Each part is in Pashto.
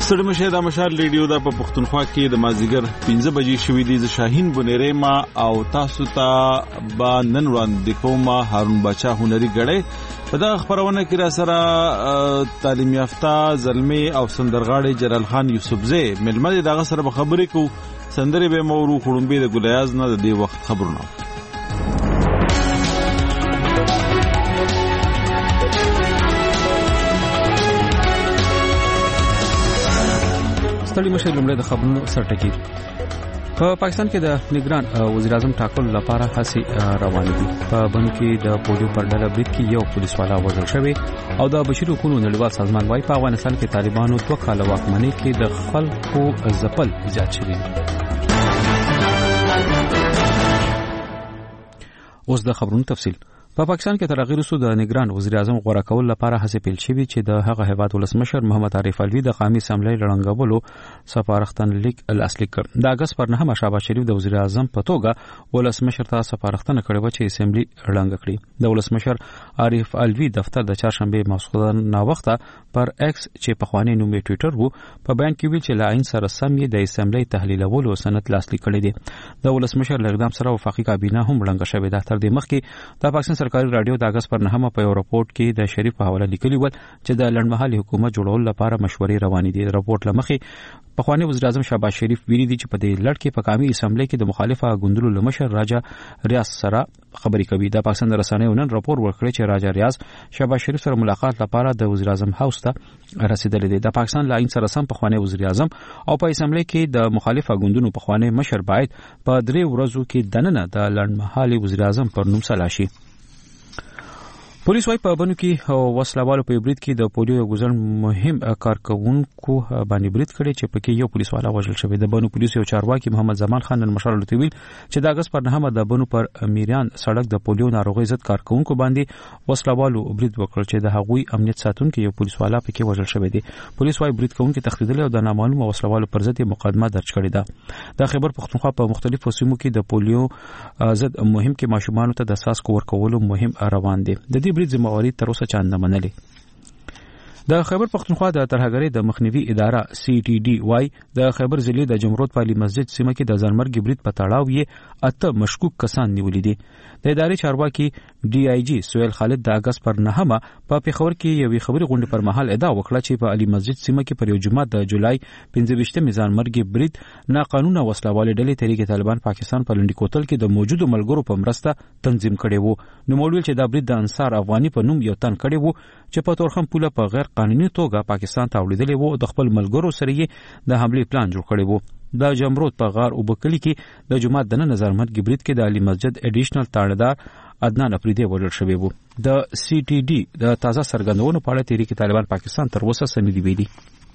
ستړي مشه د مشال ریډیو د پښتونخوا کې د مازیګر 15 بجې شوې دي. ز شاهین بنيره ما او تاسو ته با نن وړاندې کوم هارون بچا هنري غړې په دا خبرونه کې را سره تعلیم یافته زلمی او سندرغاړي جلال خان یوسفزی ملمه دغه سره خبرې کو سندري به مورو خړونبي د ګلیاز نه د دې وخت خبرونه. ستړي مشه لومړی د خبرونو سرټکی. په پاکستان کې د نگران وزیر اعظم ټاکلو لپاره هڅې روانې دي. په بن کې د پولیو پر ډله برید کې یو پولیس والا وژل شوی او د بشري حقوقو نړیوال سازمان وايي په افغانستان کې طالبانو 2 کال واکمنۍ کې د خلکو ځپل زیات شوی. اوس د خبرونو تفصیل. په پاکستان کې تر هغه وروسته د نگران وزیر اعظم غوړه کول لپاره هڅې پیل شوې چې د هغه هیواد ولسمشر محمد عارف الوی د قومي اسمبلی لړنګولو سفارښتنه لیک الاصلي کړ. د اگست پر 9 شهباز شریف د وزیر اعظم په توګه ولسمشر ته سفارښتنه کړې و چې اسمبلی لړنګ کړي. د ولسمشر عارف الوی دفتر د چهارشنبه ماسخوتن نا وخته پر ایکس چې په خواني نوم ټوئیټر وو په بیان کې ویل چې لاین سره سم یې د اسمبلی تحلیلولو سند لاسلیک کړی دی. د ولسمشر اقدام سره وفاقي کابینه هم لړنګ شوې ده. تر دې مخکې د پاکستان سرکاري رادیو د اگست پر 9 په یو راپورټ کې د شریف په حواله لیکلي و چې د لړمحلي حکومت جوړولو لپاره مشورې روانې دي. راپورټ لمخې پخوانی وزیر اعظم شهباز شریف ویلي دي چې په دې لړ کې په قومي اسمبلی کې د مخالفه غوندلو لمشر راجا ریاض سره خبرې کوي. د پاکستان رسنیو نن راپور ورکړی چې راجا ریاض شهباز شریف سره ملاقات لپاره د وزیر اعظم هاوس ته رسیدلی دی. د پاکستان لاین سره سم پخوانی وزیر اعظم او په اسمبلی کې د مخالفه غوندونو پخوانی مشر باید په 3 ورځو کې دننه د لړمحلي وزیر اعظم پر نوم سلاشي. پولیس وايي په بنو کې وسلوالو په برید کې د پولیو غزل مهم کارکونکو باندې برید کړي چې پکې یو پولیس والا وژل شوی. د بنو پولیس یو چارواکي محمد زمان خان نن مشال لټویل چې د اگست پر 9 د بنو پر میریان سړک د پولیو ناروغي ضد کارکونکو باندې وسلوالو برید وکړ چې د هغوی امنیت ساتونکو یو پولیس والا پکې وژل شوی دی. پولیس وايي برید کوونکو تخدیدل او د نامعلومه وسلوالو پر ضد مقدمه درج کړې ده. د خیبر پختونخوا په مختلفو سیمو کې د پولیو ضد مهم کې ماشومان ته د اساس کو ورکولو مهم روان دي. د برید ذمہواری تر اوسه چا نه منلې. د خیبر پختونخوا د ترهګرۍ د مخنیوي اداره CTD وايي د خیبر ضلع د جمرود پالي مسجد سیمه کې د ځانمرګ برید په تړاو یې 8 مشکوک کسان نیولې دي. د ادارې چارواکي DIG سویل خالد د اگست پر 9 په پیښور کې یوې خبري غونډې پر مهال ادعا وکړه چې په علي مسجد سیمه کې پر یو جمعه د جولای 15 ځانمرګ برید ناقانونه وسلوالې ډلې تحریک طالبان پاکستان په لنډي کوتل کې د موجودو ملګرو په مرسته تنظیم کړي وو. نو مولوی چې دا برید د انصار افغاني په نوم یو تن کړي وو چې په تورخم پوله په غیر قانوني توګه پاکستان ته وړاندې وو. د خپل ملګرو سره یې د حمله پلان جوړ کړی وو. د جمرود په غار او بکلی کې د جمعه د نظر مرګ برید کې د علي مسجد اډیشنل تاړدار عدنان افریدی وژل شوی وو. د CTD د تازه سرګندونو په اړه تحریک طالبان پاکستان تر اوسه سندې ویلي.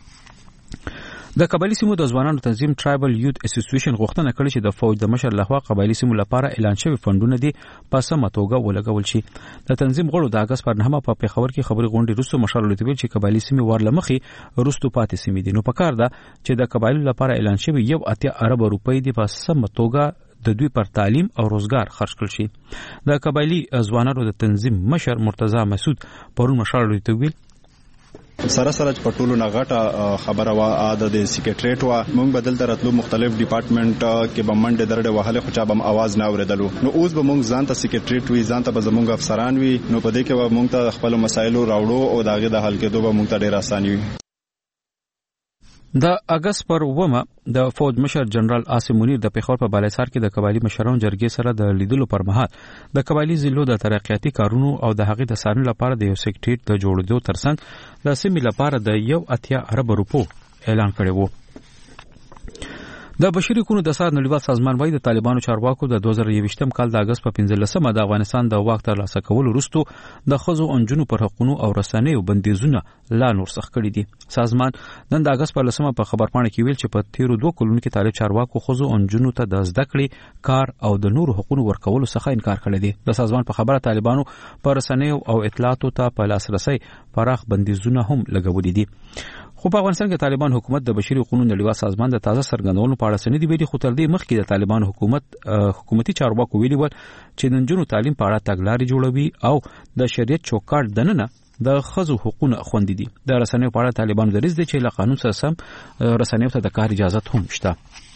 د قبایلی سیمو د ځوانانو تنظیم ټرایبل یوت اسوسییشن غوښتنه کړې چې د فوج د مشر لخوا قبایلی سیمو لپاره اعلان شوی فندونه دي په سمه توګه ولګول شي. د تنظیم غړو د اگست پر 9 په پیښور کې خبري غونډې وروسته مشر لټوي چې قبایلی سیمې ورلمخي وروسته پاتې سیمې دي. نو پکار ده چې د قبایلو لپاره اعلان شوی 1 ارب روپۍ دی په سمه توګه د دوی پر تعلیم او روزګار خرج کړل شي. د قبایلی ځوانانو د تنظیم مشر مرتضی مسعود پرون مشر لټوي سره په ټولو نغټه خبره وا د سیکریټریټ وا موږ بدل درتلو مختلف ډپارټمنټ کې به منډه درډه وهله خو چا به आवाज نه اوریدلو. نو اوس به موږ ځان ته سیکریټریټ وی ځان ته به زموږ افسران وی نو په دې کې به موږ ته خپل مسایل راوړو او داغه د حل کېدو به موږ ته ډیر اساني وي. د اگست پر 9 د فوج مشر جنرال عاصم منیر د پیښور په بالاسار کې د قبایلی مشرانو جرګې سره د لیدلو پر مهال د قبایلی ضلعو د ترقیاتي کارونو او د هغې د څارنې لپاره د یو سیکریټریټ د جوړېدو ترڅنګ د سیمې لپاره د 1 ارب روپو اعلان کړی وو. د بشري حقوقو د سازمان نړیوال سازمان وايي د طالبانو چارواکو د 2021م کال د اگست په 15 د افغانستان د واک ترلاسه کولو وروسته د خزو انجونو پر حقوقو او رسنیو بندیزونه لا نور سخت کړي دي. سازمان نن د اگست په 10 په خبرپاڼه کې ویل چې په تیرو 2 کلونو کې طالب چارواکو خزو انجونو ته د زده کړې کار او د نورو حقوقو ورکولو څخه انکار کړی دی. د سازمان په خبره طالبانو پر رسنیو او اطلاعاتو ته په لاسرسي پراخ بندیزونه هم لګولي دي. خو په افغانستان کې طالبان حکومت د بشري حقوقو نړیوال سازمان د تازه سرګندونو په اړه سندې ویلي. خو تر دې مخکې د طالبان حکومتي چارواکو ویلي ول چې د نجونو تعلیم په اړه تګلارې جوړوي او د شریعت چوکاټ دننه د خزو حقوقونه خوندي دي. د رسنیو په اړه طالبان دریځ دي چې له قانون سره سم رسنیو ته د کار اجازه هم شته.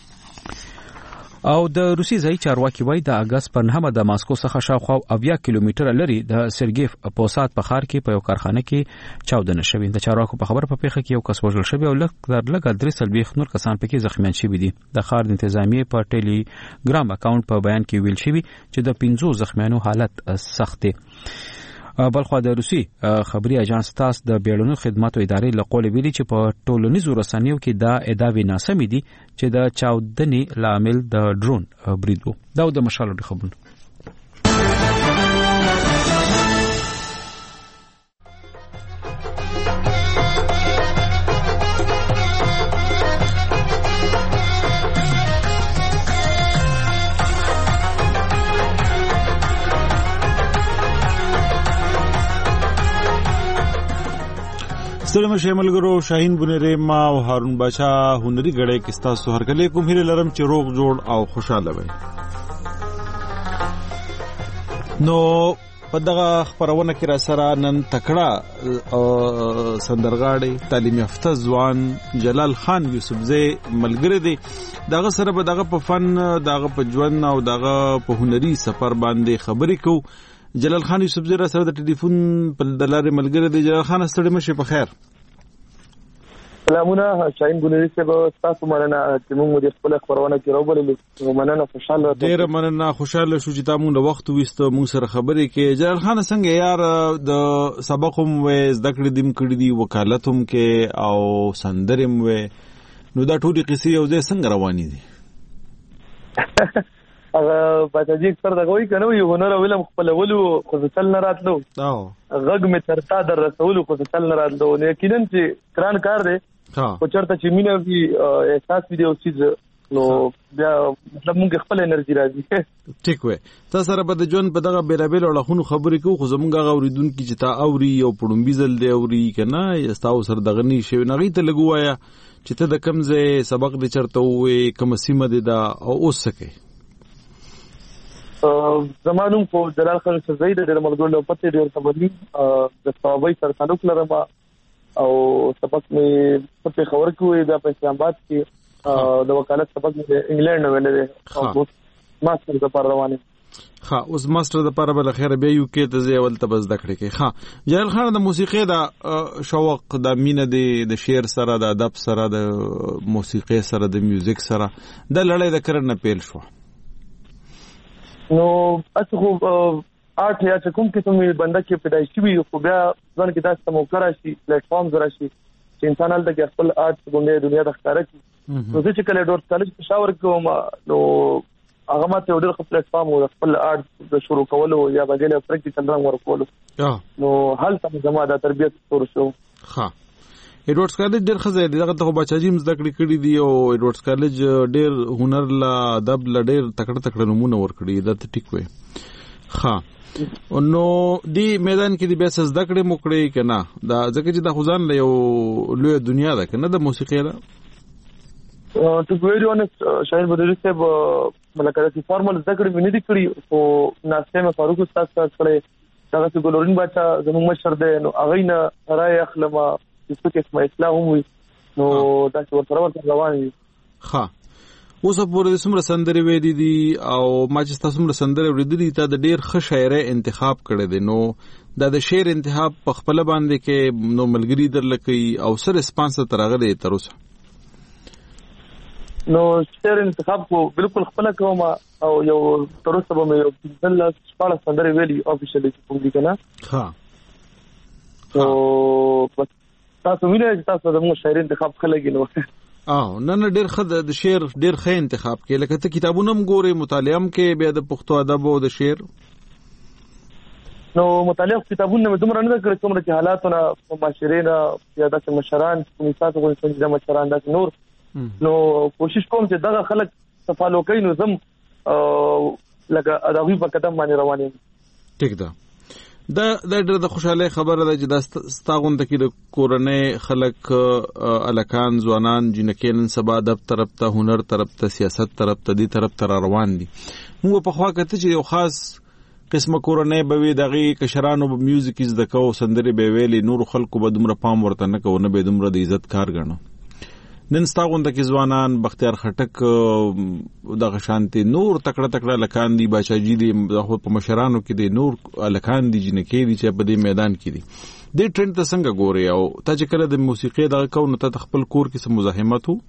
او د روسي ځای چارواکي وایي د اگست په 9 د ماسکو څخه شاوخوا 80 کیلومتره لري د سرګیف پوسات په ښار کې په یو کارخانه کې چاودنه شوې. د چارواکو په خبر په پیښه کې یو کس وژل شوی او لږ 3 نور کسان پکې زخمیان شوي دي. د ښار د انتظامیې په ټیلیګرام اکاونټ په بیان کې ویل شوی چې د 15 زخمیانو حالت سخت دی. بلخو د روسي خبري اژانس تاس د بیړنیو خدماتو ادارې له قوله ویلي چې په ټولنیزو رسنیو کې دا ادعاوې ناسمې دي چې د چاودنې لامل د ډرون برید وو. دا د مشال د خبرونه. سلام شاملګرو شاهین بنيره ما او هارون بچا هنري غړې کې تاسو هر کله کوم هیله لرم چې روغ جوړ او خوشاله وي. نو په دغه خبرونه کې را سره نن تکړه سندرغاړي تعلیم یافته ځوان جلال خان یوسفزئی ملګری دی. دغه سره به دغه په فن دغه په ژوند او دغه په هنري سفر باندې خبرې کو. جلال خان یوسفزئی را سره د ټلیفون په دلارې ملګری دی. جلال خان ستړي مشه په خیر. سلامونه شاهین بنيري صاحب، تاسو مننه چې موږ د خپل خبرونه کې راوبلل. مننه خوشاله ډیر مننه خوشاله شو چې تاسو د وخت وست موږ سره خبرې کې. جلال خان څنګه یار د سبق هم و زده کړې دیم کړې دي وکالت هم کې او سندرم و نو دا ټولې قصې یو ځای څنګه روانې دي؟ هغه پاتې اکثر دغه وی کنه یو هنر ولم خپل ولو خو ځل نه راتلو غږ می ترتا در رسول خو ځل نه راتلو. نو یقینا چې کران کار دی او چرته چې مینه وی احساس وی دی او چیز نو بیا مطلب موږ خپل انرژي راځي. ټیک وای تاسو سره به د جون په دغه بیلابل اړخونو خبرې کوو خو زمونږ اوریدونکو چې تا اوري او پړومبي زل دی اوري کنه یستاو سره دغه نی شي نغی ته لګوایا چې ته د کمزې سبق د چرته وې کوم سیمه دی دا او اوس سکے. زمانوم کو جلال خان یوسفزئی د ملګرو په پته ډیر خبري د صحابه سره تعلق لرم او سبق می په خبر کوی د اسلام آباد کې د وکالت سبق می انګلند ویل دي او ماستر د پر روانه. اوس ماستر د پر بل خیر به یو کې ته ځول ته بس دکړه کې. جلال خان د موسیقي د شوق د مینه د شعر سره د ادب سره د موسیقي سره د میوزیک سره د لړۍ د کرن پیل شو. نو اته خو آرټ یا کوم قسم بنده کې پیدایشي وي خو بیا ځان کې داسې موقع راشي پلیټ فارم راشي چې انسان هلته کې خپل آرټ څنګه دنیا د ښکارا کی. نو چې کله ډور کالج په شاور کوم نو هغه ماته ډېر خپل پلیټ فارم او خپل آرټ د شروع کولو یا بغیر پریکټیکل رنګ ورکولو نو هلته زما د تربیت تور شو. ایډورډز کالج ډېر خزه دی دغه ته بچاجیم زده کړې دي او ایډورډز کالج ډېر هنر لا ادب لا ډېر تکړه نمونه ور کړی دا ته ټیک وي. نو دی میدان کې دی بیا زده کړې مو کړې کنه دا ځکه چې د خزان له یو لوی دنیا ده کنه د موسیقي دا to be very honest شاهین بنيري صاحب ملګری چې فارمل زده کړې مې نه دي کړې او ناسته فاروق استاد سره کړې دا چې ګلورین بچا زموږ مشر دی نو هغه نه راي اخلم چې څه اسمه اسلام وي نو دا چې ورته روان دي. اوس په دې سمره سندري وې دي او ما چې تاسو سمره سندري ورېدلې ته د ډېر ښه شاعر انتخاب کړی دی. نو دا د شعر انتخاب په خپل باندې کې نو ملګری درلکې او سر ریسپانس ترغه دی تر اوسه. نو شعر انتخاب کو بالکل خپل کوم او یو تر اوسه به مې یو بل شپږ سندري ویلي افیشلی کوم دي کنه. نو تاسو وینئ تاسو د مو شاعر انتخاب خلګي نو نه ډېر ښه د شعر ډېر ښه انتخاب کې لکه ته کتابونه هم ګورې مطالعه هم کې بیا د پښتو ادب او د شعر نو مطالعه کتابونه مې دومره نه کړې کومره چې حالاتونه معاشرین یا د مشران کومې تاسو کوم څنګه د مشران د نور نو کوشش کوم چې دغه خلک صفالو کوي نو زم لکه ادبي په قدم باندې روان یم. ټیک ده دا د خوشاله خبره ده چې دا ستاغون د کې د کورنۍ خلک الکان ځوانان جنکې نن سبا ادب طرف ته هنر طرف ته سیاست طرف ته دي طرف ته روان دي. موږ په خوا کته چې یو خاص قسمه کورنۍ به وي دغه کشرانو به میوزیک از دکو سندري به ویلي نور خلکو به دومره پام ورته نه کوو نه به دومره د عزت کار ګڼو. نن ستا غونډه کې ځوانان بختیار خټک دغه شانتي نور تکړه لکان دي باچاجي دي د په مشرانو کې دي نور لکان دي جنکې دي چې په دې میدان کې دي. دې ټرند ته څنګه ګوري او ته چې کله د موسیقي دغه کو نو ته خپل کور کې څه مزاحمت وو؟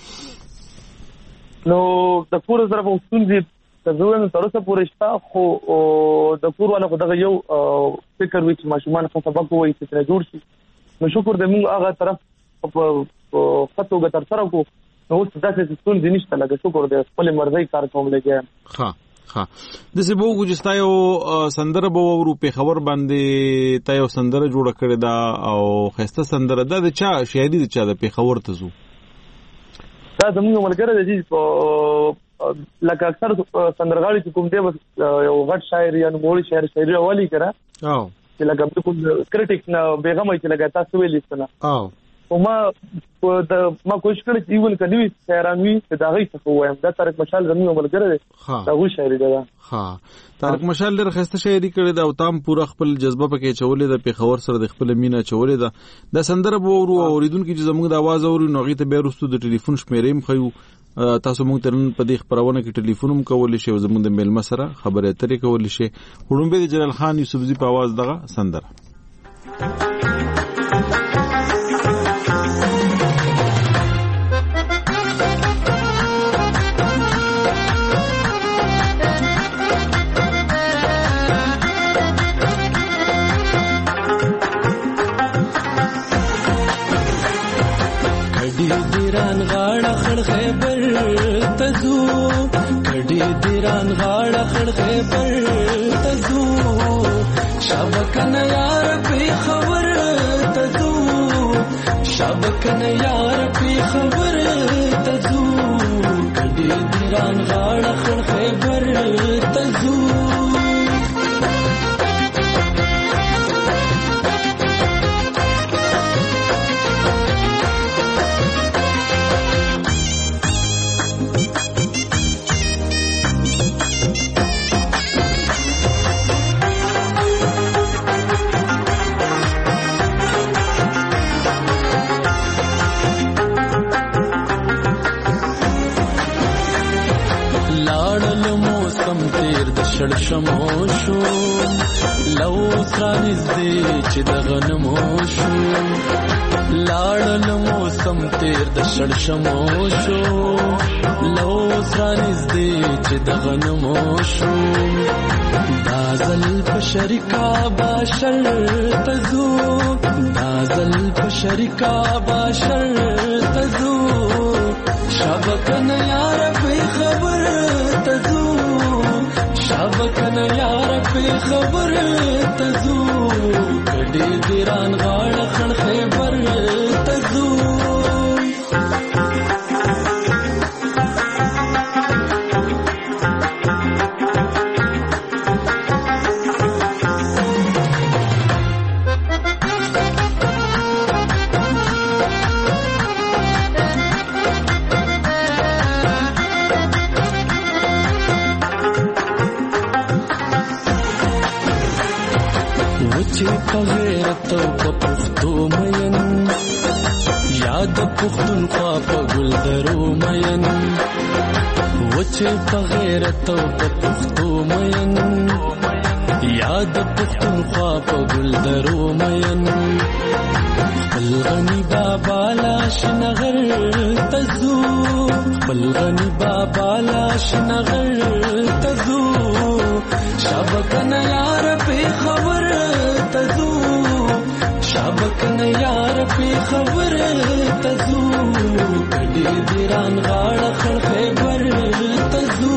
نو د کور سره په ستونزې تزوین تر اوسه پورې شته خو د کور والا خو دغه یو فکر وي چې ماشومان څه سبق وایي چې جوړ شي. نو شکر دې موږ هغه طرف په خطو ګټر سره کو نو اوس داسې ستونزې نشته لکه شکر دې خپل مرزي کار کوم لګیا. ها د څه بو ګجستا یو سندره به ورو په خبر باندې تا یو سندره جوړه کړې دا او خسته سندره د چا شاعري د چا د په خبر ته زو دا زموږ ملګری دی لکه اکثر سندرغاړي چې کوم دی یو غټ شاعر یا نوموړي شاعري والی کړه او چې لکه بالکل کریټیک نه بیغمه چې لکه تاسو ویل استنه او ما کوشش کړې چې ایول کني شاعران وي چې دا غي څه وایم دا طارق مشال زموږ ملګری دی دا غو شاعري ده. طارق مشال ډېر خسته شاعري کړې ده او تام پورا خپل جذبه پکې چولې ده په خبر سره د خپل مینا چولې ده د سندره به ورو اوریدونکو چې زموږ د आवाज اوري نو غي ته به رستو د ټلیفون شمیرې مخیو تاسو موږ ترن په دې خبرونه کې ټلیفون هم کولای شئ او زموږ د میلمه سره خبرې اترې کولای شئ. وړومبه د جلال خان یوسفزي په आवाज دغه سندره دیران غاړه خړ خیبر تزو کډي دیران غاړه خړ خیبر تزو شبکن یار په خبر تزو شبکن یار په خبر تزو کډي دیران غاړه خړ خیبر تزو شموشو لو سرانز دی چې دغه نموشو لاړل موسم تیر د شړ شموشو لو سرانز دی چې دغه نموشو دازل په شریکا باشر تزو دازل په شریکا باشر تزو شبکن یار په خبر تزو شبکن یار په خبر تزو کډي دیران غاړه خړ خیبر تزو غیرت په پښتو مین یاد پښتونخوا په ګل درو مین وچه په غیرت په پښتو مین یاد پښتونخوا په ګل درو مین خپل غنی بابا لاش نغر تزو خپل غنی بابا لاش نغر تزو شبکن یار په خبر تزو شبکن یار په خبر تزو کډي دیران غاړه خړ خیبر تزو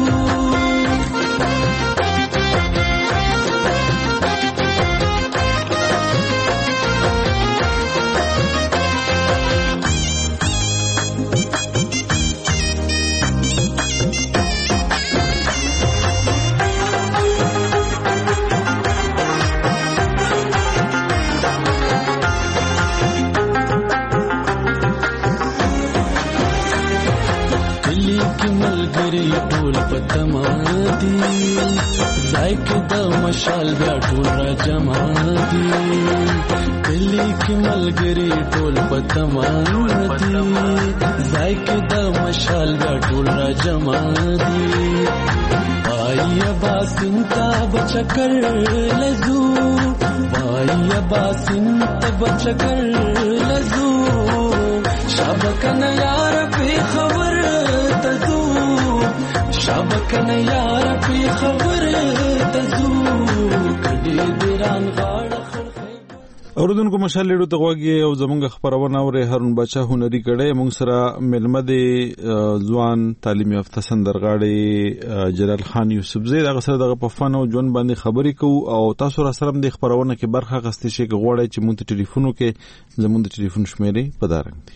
ټول پتما دي زایک د مشال بیا ټول را جمع دي کلی کې ملګری ټول پتما دي زایک د مشال بیا ټول را جمع دي آیا باسنتا بچکر لزو آیا باسنتا بچکر لزو شابکن یار پی خبر تزو شابکن یار پی خبر تزو کډې دیران غاړه اوردونکو مشال لیډو ته غوږی او زمونږ خبرونه اوري هارون بچا هنري کړي موږ سره ملمه دي ځوان تعلیم یافته سندرغاړي جلال خان یوسفزی دغه سره دغه په فن او ژوند باندې خبرې کوو او تاسو را سره د خبرونه کې برخه غستې شي کې غوړی چې مونږ ته ټلیفونو کې زمونږ د ټلیفون شمیرې پدارنګ دي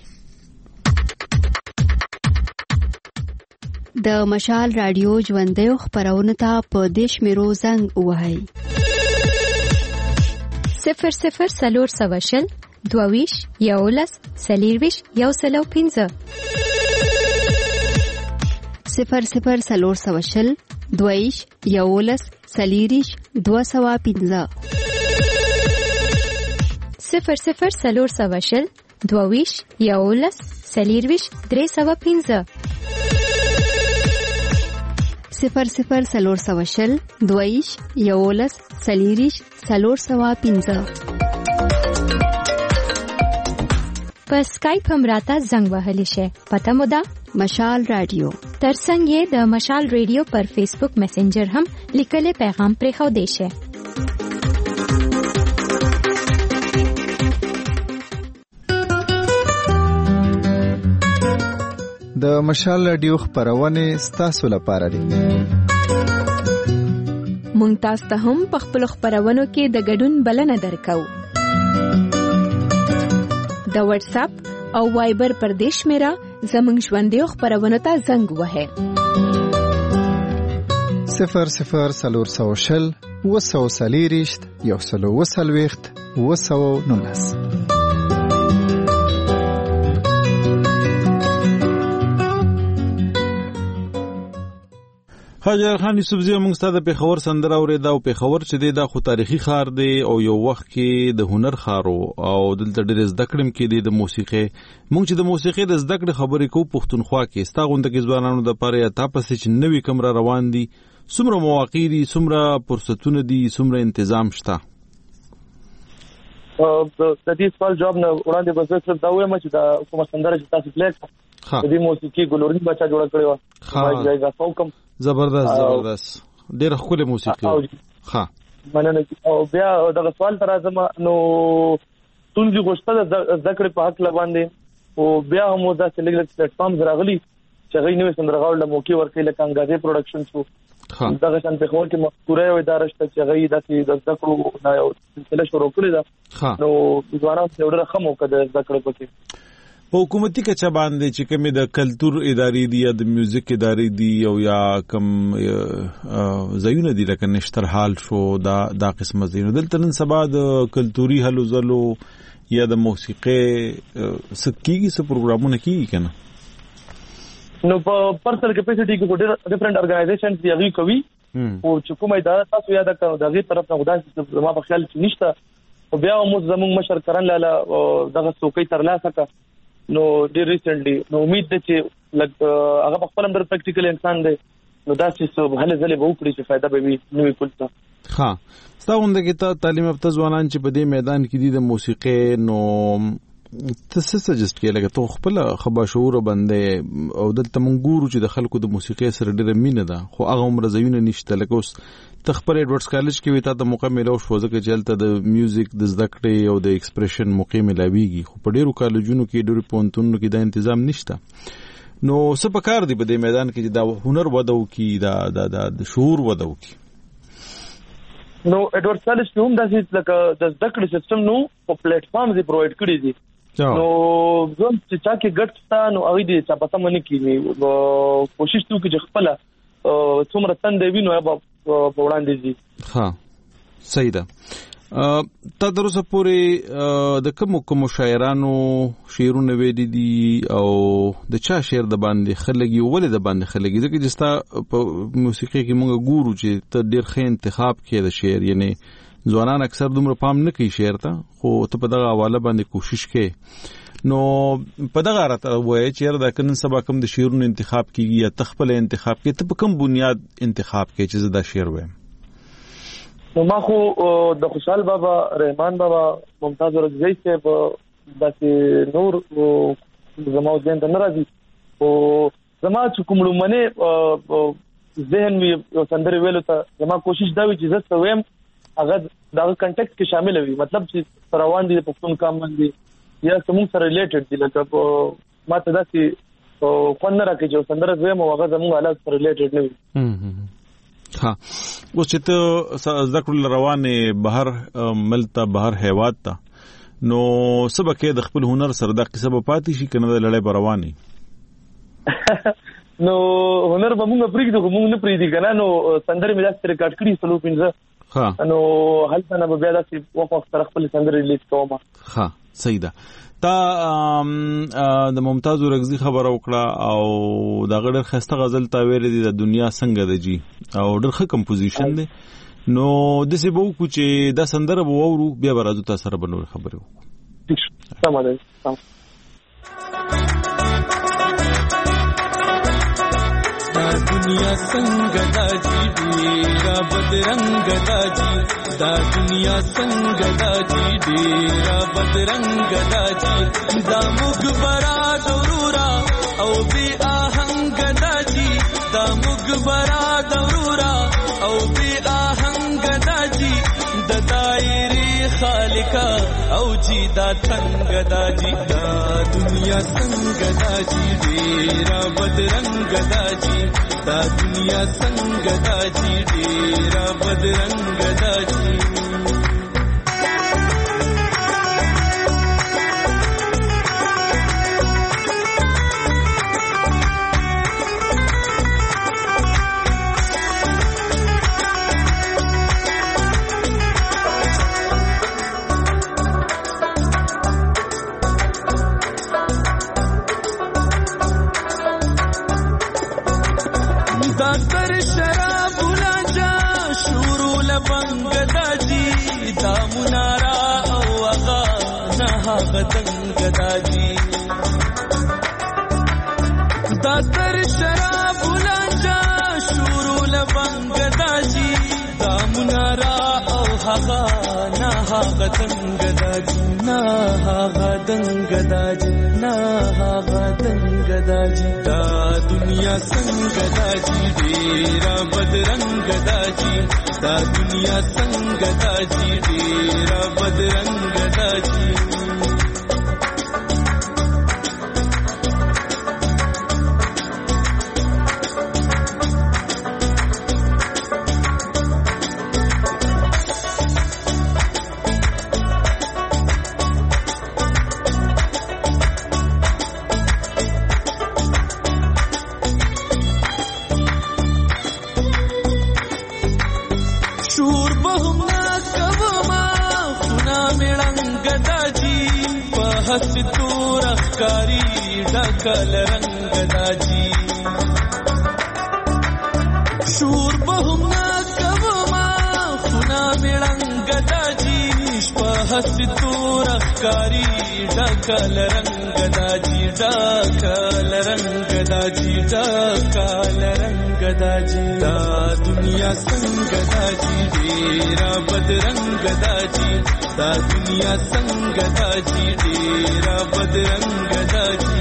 د مشال رادیو ژوندۍ خبرونه ته په دیش میرو زنګ وهاي 00 سلور سواشل دوویش یولس سلیرویش یوسلو 15 00 سلور سواشل دوویش یولس سلیریش 215 00 سلور سواشل دوویش یولس سلیرویش 315 00 سلور سواشل دویش یولس سلیریش 315 په سکایپ هم راته زنګ وهلی شي پته مو ده مشال رادیو ترڅنګ یې د مشال رادیو پر فیسبوک میسنجر هم لیکلي پیغام پرې خو دی شي د مشال رادیو خبرونه ستاسو لپاره دي مونږ تاسو ته هم په خپل خبرونو کې د ګډون بلنه درکو د واتس اپ او وایبر پر دیش میرا زمونږ ژوندۍ خبرونه ته زنګ وهه 00 سلور سوشل وسو سلیریشت یوسلو وسلويخت وسو نونس حاجر خان یوسفزی موږ ستاسو په خبر سندره اورېدا او په خبر چې دا خو تاریخي خار دی او یو وخت کې د هنر خارو او دلته ډېر زده کړم کې د موسیقي موږ چې د موسیقي د زده کړې خبرې کوو پښتونخوا کې ستاغونده کې ځوانانو د پاره یا تاسو چې نوې کمره روان دي څومره مواقع دي څومره فرصتونه دي څومره تنظیم شته د دې سوال جواب نه وړاندې بس صرف دا وایم چې دا کومه سندره چې تاسو پلی کړه د دې موسیقي ګلورین بچا جوړ کړی و ځایګه فوکم زبردست ډېر ښکلې موسیقي ها مننه او بیا دا سوال تر ازم نو تونځي غوښته د ذکر په حق لباندې او بیا هم دا سلیګل پلیټ فارم راغلي چې غوښنه نوې سندرغاړو له موقع ورکړي لکه انګازې پروډکشن شو دا شان په خور کې مذکوره وي اداره شته چې غوښنه د ذکر نه یو سلسله شروع کړې ده نو ځوانان څو ډېر خمو کده ذکر پکې په حکومتي کچا باندې چې کومه د کلچر ادارې دي یا د میوزیک ادارې دي او یا کم زایونه دي لکه نشتر حال شو دا قسمه زینو دلته نن سبا د کلتوري هلو زلو یا د موسیقي سکیږي څه پروګرامونه کیږي کنه نو په پرسنل کیپاسټي کې ډېر ډیفرنٹ ارګنایزیشنز دی هغه کوي او چې کومه اداره تاسو یاد کړئ دغه طرف نه غواړم چې ما په خیال کې نشته او بیا مو زموږ مشر کرن لاله دغه څوکۍ ترلاسه کړ نو ډېر ریسنټلی نو امید ده چې لګ هغه په خپل اندر پریکټیکل انسان دی نو دا چې هله ځلې به وکړي چې فائدہ به وي نوې کولته ها ستاسو کې ته تعلیم یافته ځوانان چې په دې میدان کې دي د موسیقي نو تاسو سجست کې لکه تو خپل خبا شعور باندې او دلته مونږ ګورو چې د خلکو د موسیقي سره ډېر مینه ده خو هغه عمر زوینه نشته لکه اوس تخبر ایډورډز کالج کې وي ته موقع ملو شو ځکه چې هلته د میوزیک د زده کړې او د ایکسپریشن موقع ملاويږي خو په ډېرو کالجونو کې ډېرو پونتونو کې دا تنظیم نشته نو څه پکار دی په دې میدان کې چې دا هنر ودو کی دا د شعور ودو کی نو ایډورډز کالج کې هم داسې لکه د زده کړې سیستم نو په پلیټ فارم یې پرووایډ کړی دي نو زم چې چا کې ګټستا نو هغه دې چې پته مونږ کیږي کوشش وکړو چې خپل څومره تند وینو په وړاندې دي ها صحیح ده تا دروسه پورې د کوم شاعرانو شعرونه ویلي دي او د چا شعر د باندې خلګي ولې د باندې خلګي ځکه چې ستا په موسیقي کې موږ ګورو چې ته ډېر ښه انتخاب کې د شعر یعنی ځوانان اکثر دومره پام نه کوي شعر ته خو ته په دغه حواله باندې کوشش کوي نو په دغه راته وایي چې دا کنن سبا کوم د شعرونو انتخاب کیږي یا تخپل انتخاب کې ته په کوم بنیاد انتخاب کې چې زدا شعر وایم نو ما خو د خوشحال بابا رحمان بابا ممتاز ورغزی سے داسې نور زما ذهن ته ناراضي او زما چې کوم لمنه ذهن وي سندره ویلو ته زما کوشش دا وي چې زه سویم هغه دا کنټیکست کې شامل وي مطلب چې روان دي په کوم کام باندې یا سمون سره ریلیټډ دي لکه ما ته داسې خوند نه راکړي چې سندره ویم او هغه زموږ حالات سره ریلیټډ نه وي ها اوس چې ته ذکر روانه بهر ملته بهر هیواد ته نو سبکه د خپل هنر سره د قصه په پاتې شي کنه د لړۍ برواني نو هنر به موږ پریږدو موږ نه پریږدي کنه نو سندره مې داسې ریکارډ کړی سلو پینځه ها نو هلته نه به بیا داسې وخت سره خپل سندره ریلیز کوم ها صحیح ده تا د ممتاز ورغزی خبر وکړه او دا غړ خسته غزل تا ویل دي د دنیا څنګه ده جی او ډېر ښه کمپوزیشن دی نو د څه بو کو چې دا سندره به وورو بیا راځو تاسو سره بنور خبرو سم ده دنیا څنګه دا جی ډیرا بدرنګ دا جی دا دنیا څنګه دا جی ډیرا بدرنګ دا جی دا مغبرا دورورا او بی آهنګ دا جی دا مغبرا دورورا او بی آهنګ دا جی د دایری خالقا او جی دا څنګه دا جی دا دنیا څنګه دا جی ډیرا بدرنګ دا جی دا دنیا څنګه دا جی ډیرا بدرنګ دا جی دنګ داجی دا تر شراب لانجا شروع لبنګ داجی دا منارا او هغه نه هغه دنګ داجی نه هغه دنګ داجی نه هغه دنګ داجی دا دنیا څنګه داجی ډیرا بدرنګ داجی دا دنیا څنګه داجی ډیرا بدرنګ داجی ستور اخکاری ډکل رنگ داجی شور بهما کوما خنا مړنګ داجی شپه ستور اخکاری ډکل رنگ داجی ډکل رنگ داجی ډکل رنگ داجی دا دنیا څنګه داجی ډیرا بدرنګ داجی دا دنیا څنګه داجی ډیرا بدرنګ داجی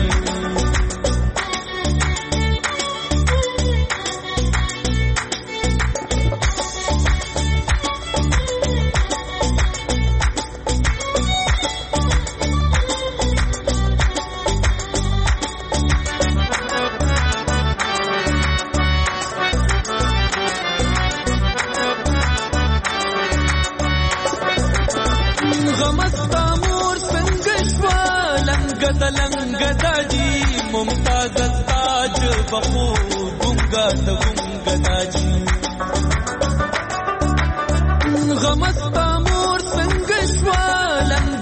لنګ داجی ممتاز تاج بخو ګنگا د ګنگا داجی غمستا مور څنګه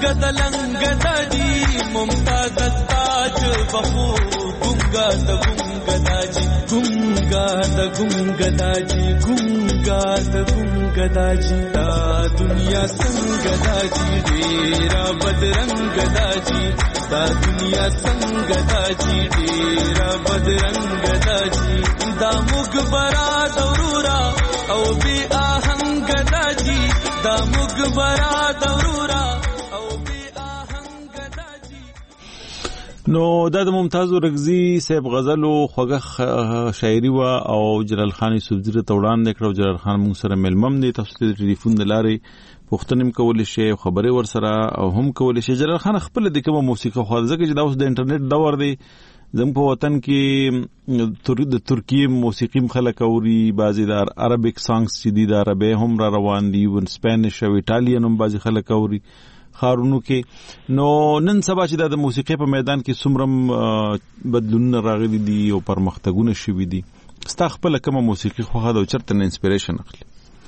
دلنګ داجی ممتاز تاج بخو ګونګا د ګونګ داجی ګونګا د ګونګ داجی ګونګا د ګونګ داجی دا دنیا څنګه داجی ډیرا بدرنګ داجی دا دنیا څنګه داجی ډیرا بدرنګ داجی دا مغبرا دورورا او بی آهنګ داجی دا مغبرا دورورا او بی آهنګ داجی. نو دا د ممتاز رغزی صاحب غزل او خوږه شاعري وا او جلال خان یوسفزی ته وړاندې کړو. جلال خان موږ سره ملمم دی، تاسو ته ټلیفون دلاري پښتنم کول شي، خبري ور سره او هم کول شي. جلال خان خپل د کومه موسیقي خو ځکه چې دا اوس د انټرنیټ دور دی، زموږ په وطن کې د ترکیه موسیقي خلک اوري، بعضی د عربیک سانګز چې دي د عربی هم را روان دي، ون سپانیش او ایټالین هم بعضی خلک اوري خارونو کې. نو نن سبا چې د موسیقي په میدان کې څومره بدلونونه راغلي دي او پرمختګونه شوي دي، ستا خپل کومه موسیقي خوښه ده او چېرته نه انسپیریشن اخلي؟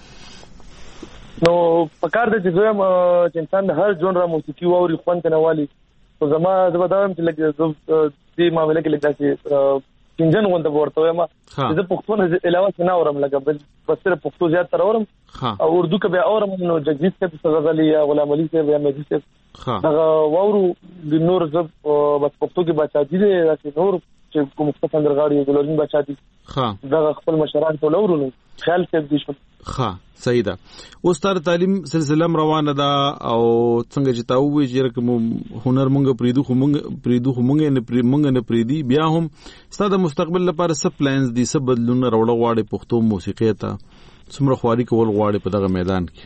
نو پکار ده چې دویم چې انسان د هر ژانر موسیقي واوري، خوند نه والي. خو زما زه به دا وایم چې لږ دې معاملې کې لږ داسې چینجن غونډه ورته وایم چې زه پښتو نه علاوه څه نه اورم، لکه بس صرف پښتو زیات تر اورم او اردو کې بیا اورم. نو جگجیت صاحب غزل یا غلام علي صاحب یا مهدي صاحب هغه واورو. د نور زه بس پښتو کې بچا دي داسې نور چې کوم څه سندرغاړي ګلورین بچا دي دغه خپل مشران ټول اورو. نو خیال صاحب دي شو صحیح ده. اوس تر تعلیم سلسله روانه ده او څنګه چې تاسو وایي چې کوم هنر مونږ پریدو خو مونږ نه پریدي، بیا هم ستاسو د مستقبل لپاره څه پلانز دي، څه بدلونه راوړل غواړي پښتو موسیقي ته، څومره خواري کول غواړي په دغه میدان کې؟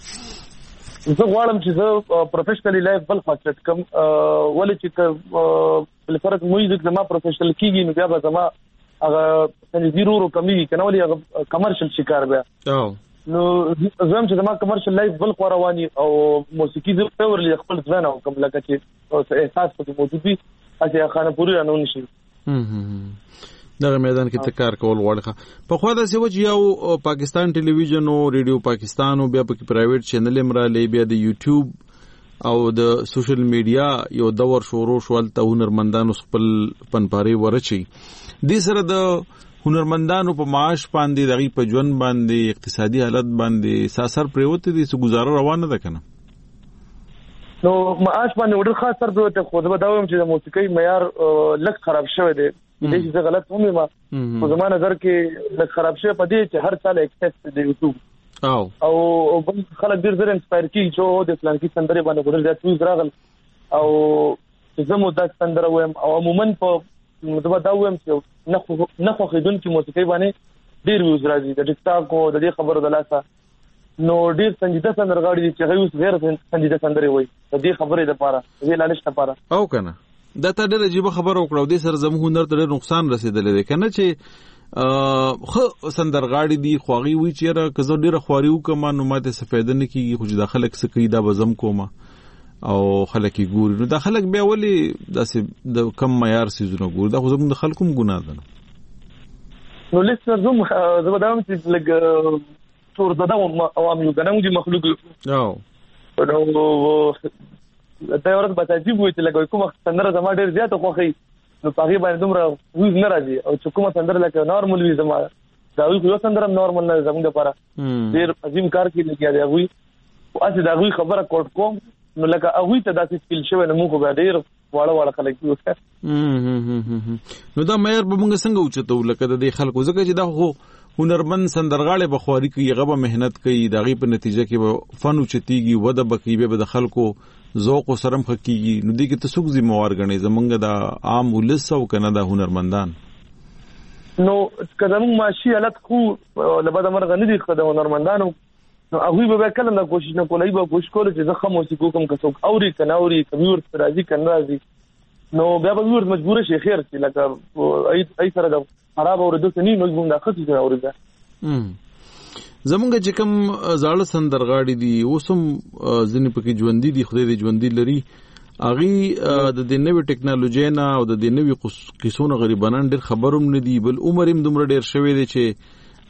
زه غواړم چې زه پروفیشنلی لایف بل خاصه کم ولې چې لپاره موزیک زما پروفیشنل کیږي نو بیا به زما هغه زیرو کمی کنه ولې هغه کمرشل شکار بیا نو زم چې زما کمرشل لایف بل رواني او موسیقي زه په ورلې خپل ځان او کوم لکه چې احساس پکې موجود وي اته خانه پوری نه نشي دغه میدان کې تکار کول غواړي. په خو دا سوچ یو پاکستان ټلویزیون او ریډیو پاکستان او بیا پکې پرایویټ چینل مرا لې بیا د یوټیوب او د سوشل میډیا یو دور شروع شول ته هنرمندانو خپل پنپاري ورچي. دې سره د هنرمندانو په معاش باندې دغه په ژوند باندې اقتصادي حالت باندې ساسر پریوت دي سو گزاره روانه ده کنه. نو معاش باندې ډېر خاص سر دوته خو دا وایم چې د موسیقي معیار لږ خراب شوی دی. دې چې غلط هم ما په زمانه نظر کې لږ خراب شوی په دې چې هر سال ایکسس دی یوټیوب او خلک ډېر زر انسپایر کیږي چې د فلانکی سندره باندې ډېر زیات ویز راغل او زموږ د سندره وایم او عموما په مطلب دا وایم چې نه خو خیدون کې موسیقي باندې ډېر ویز راځي د ټیک ټاک او د دې خبرو د لاسه نو ډېر سنجیده سندرغاړي چې هغه غیر سنجیده سندري وایي د دې خبرې لپاره دې لالش لپاره او کنه دا ته ډېر عجیب خبر وکړو د سر زموږ هنر ته ډېر نقصان رسیدلې ده کنه چې خو سندرغاړي دي خوغي وی چې را کزو ډېر خواري وکم نو ماته سفیده نه کیږي خو د خلک سکی دا بزم کومه او خلک ګوري نو د خلک بیا ولي داسې د کم معیار سيزونه ګور دا خو زموږ د خلکو ګناه ده. نو لسنر زوم زبدام چې لګ تور ددا عوام یو غنم دي مخلوق نو دا ورته بتاجي وي چې لګوي کوم سندره زما ډېر زیات خوخي نو پاغي باندې دومره ویز نه راځي او چې کومه سندره لکه نارمل وي زما دا یو سندره نارمل نه زموږ لپاره ډېر عظیم کار کې لګیا دی وي او اته دا وی خبره کوټ کوم نو لکه هغه ته داسې فیل شوی نو موږ به ډېر واړه خلک یو نو دا مېر به موږ څنګه اوچتو لکه د دې خلکو ځکه چې دا خو هنرمند سندرغاړي بخواري کوي هغه مهنت کوي دغه په نتیجه کې فن اوچتيږي وده بکی به د خلکو ذوق او سرم حقيقي نو دي کې تسوک ذمہوار غني زمونږ د عام ولس او کنه د هنرمندان نو کله موږ ماشي حالت خو لبد مرغ نه دي خدای هنرمندانو نو هغه به کله نه کوشش نه کولای به کوشش کول چې زخم موسیقو کوم کڅوک اوري کنه اوري کمیور راځي کنه راځي نو بیا به ور مجبور شي خیر چې لکه ای سره د خراب اورېدو څنګه نو موږ د خصوصي سره اورېده زمونږ چې کوم زاړه سندرغاړي دي اوسم ځنې پکې ژوندۍ دي خدای دې ژوندۍ لري اغي د دې نوې ټیکنالوژي نه او د دې نوې قصونو غریبانان ډېر خبروم نه دي بل عمر هم دومره ډېر شوی دی چې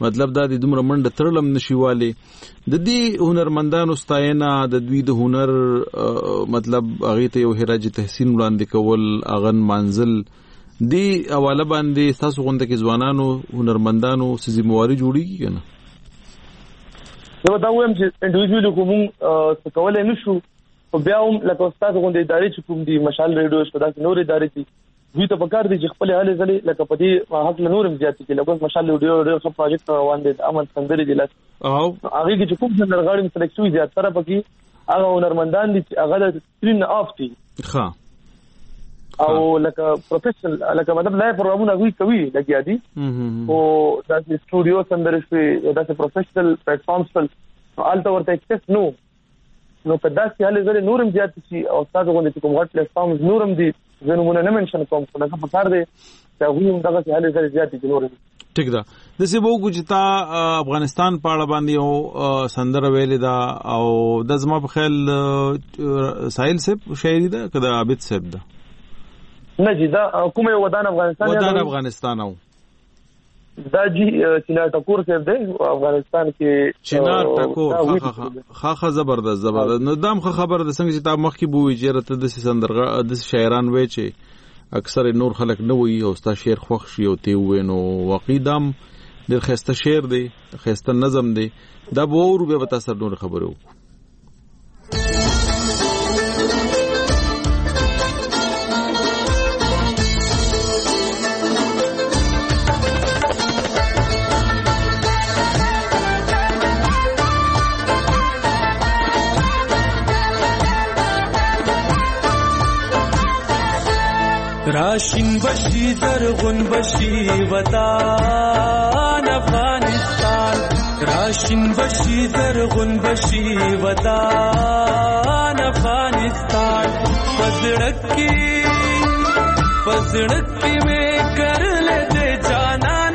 مطلب دا د دومره منډه ترلم نشيواله د دې هنرمندانو ستاینه د دوی د هنر مطلب هغه ته یو هراج تحسین وړاندې کول اغن منزل دی حواله باندې تاسو غونډه کې ځوانانو هنرمندانو سزمواري جوړیږي کنه نو دا وایم چې انډیویډوال کوم څه کولای نشو او بیا هم لکه استاد غونډه ادارې چې کوم دي مشال ریډیو شو دا نور ادارې دي دوی ته پکار دي چې خپل حالې ځلې لکه په دې حق له نورم زیات کې لکه مشال ریډیو ډېر ښه پروجیکټ روان دي امن سندري دي لاس او هغه کې چې کوم څنګه غاړم سلیکټ زیات سره پکې هغه هنرمندان دي چې هغه د سکرین اف دي ښه او لکه پروفیشنل لکه مطلب لای پروګرامونه کوي لګیا دي او د سټوډیو سندري شوی د پروفیشنل پلیټ فارمز په الته ورته اکسس نو په داسې حالې ځلې نورم زیات شي او تاسو غوښتل کوم غټ پلیټ فارمز نورم دي زنمونه نه منشن کوم څنګه په کار دي چې هغه دغه حالې ځلې زیات دي نورم ټیک ده د سی وو چې تا افغانستان په اړه باندې او سندره ویلې دا او د زما په خیال ساحل صاحب شاعری ده کدا عابد صاحب ده نه جی دا کومه ودان افغانستان او دا جی چینار ټکور صاحب دی افغانستان کې چینار ټکور خاخه زبردست نو دام خبر د څنګه چې تا مخ کې بووي چې رته د سندرغه د شاعران وای چې اکثر نور خلک نه وي او ستا شعر خوښ شي او تی وینو واقعي دام د خسته شعر دی خسته نظم دی دا به ور به تاسو نور خبرو راشن بشی زرغن بشی وطن افغانستان راشن بشی زرغن بشی وطن افغانستان فزړک کی میں کر لیتے جانان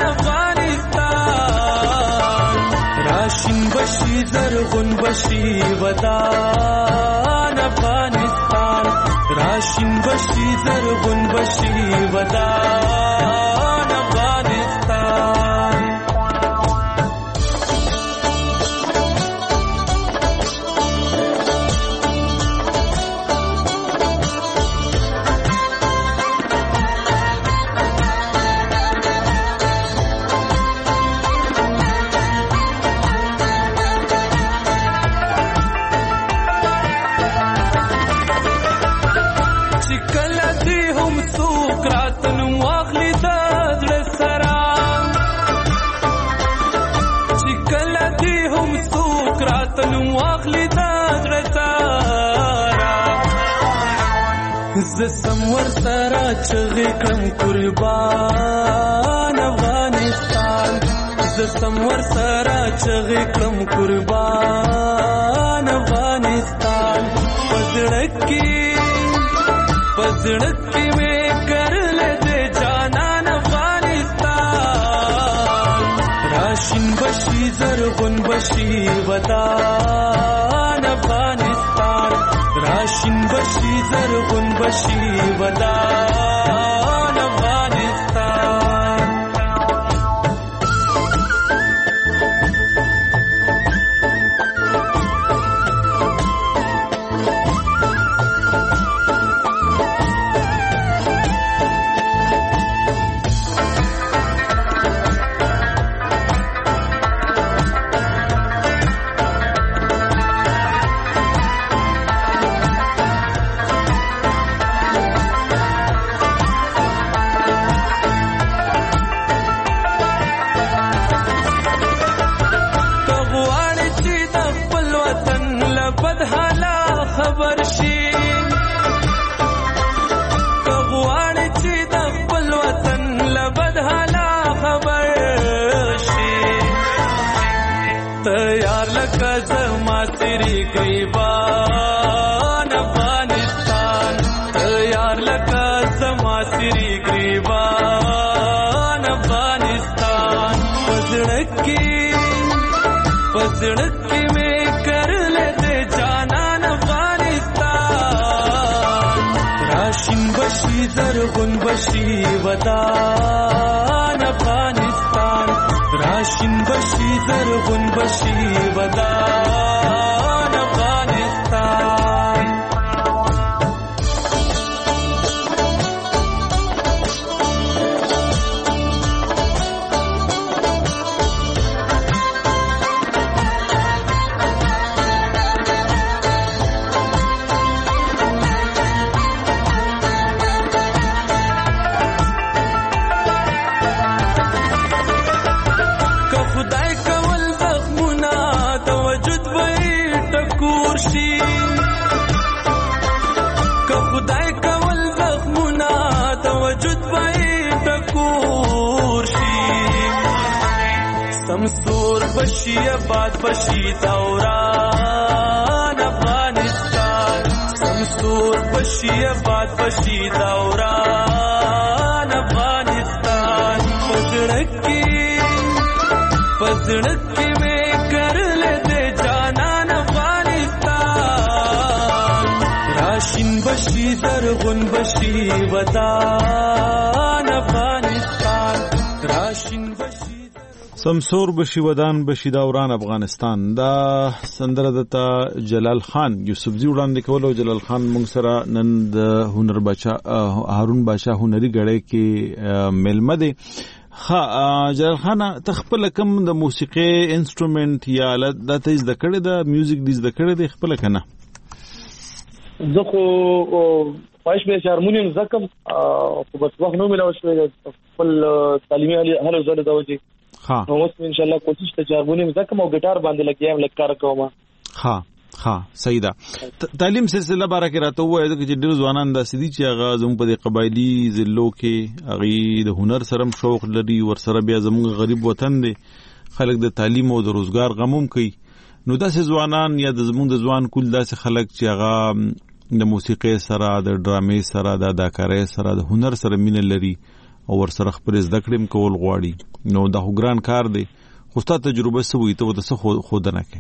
افغانستان راشن بشی زرغن بشی وطن افغانستان راشن بشی زرغن بشی وطن افغانستان زسمور سره چغې کړم قربان افغانستان زسمور سره چغې کړم قربان افغانستان پزړک کې مې کړل دې جانان افغانستان راشن بشي زرغون بشي وطن افغانستان راشن بشی زرغون بشی وطن افغانستان گریبان افغانستان یار لکا زما سری گریبان افغانستان پزړکی میں کر لیتے جانان افغانستان راشن بشی زرغون بشی وطن افغانستان راشین بشي زرغون بشي ودان افغانستان سمسور بشي آباد بشي دوران افغانستان سمسور بشي آباد بشي دوران افغانستان پزړکی میں کرل دے جانان افغانستان راشن بشي زرغون بشي ودان افغانستان راشن بشي سمسور بشي ودان بشي دوران افغانستان دا سندره دتا جلال خان یوسفزی وړاندې کولو. جلال خان مونږ سره نن د هنر بچا هارون بادشاہ هنري غړې کې ملمه دي. جلال خان تخپل کم د موسیقي انسټرومنت یا آلت د تیز د کړه د میوزیک د کړه د خپل کنه زه خو پښې به هارمونیم زکم خو بس وخت نو ملاوي شوی خپل تعلیمي هلو زړه دا وځي. نو اوس ان شاء الله کوشش ته هارمونیم زکم او ګټار باندې لګیم لکار کوم. صحیح ده. تعلیم سلسله باره کې راته وایي چې ډېر ځوانان د سدي چې هغه زموږ په قبایلی ضلعو کې هغه د هنر سره شوق لري ور سره بیا زموږ غریب وطن دی خلک د تعلیم او د روزګار غموم کوي. نو داسې ځوانان یا د زموږ د ځوان کول داسې خلک چې هغه د موسیقي سره د ډرامې سره د اداکارۍ سره د هنر سره مینه لري او ور سره خپل زده کړم کول غواړي. نو دا ګران کار دی. خو ستاسو تجربه سوي ته د څه خودنه کې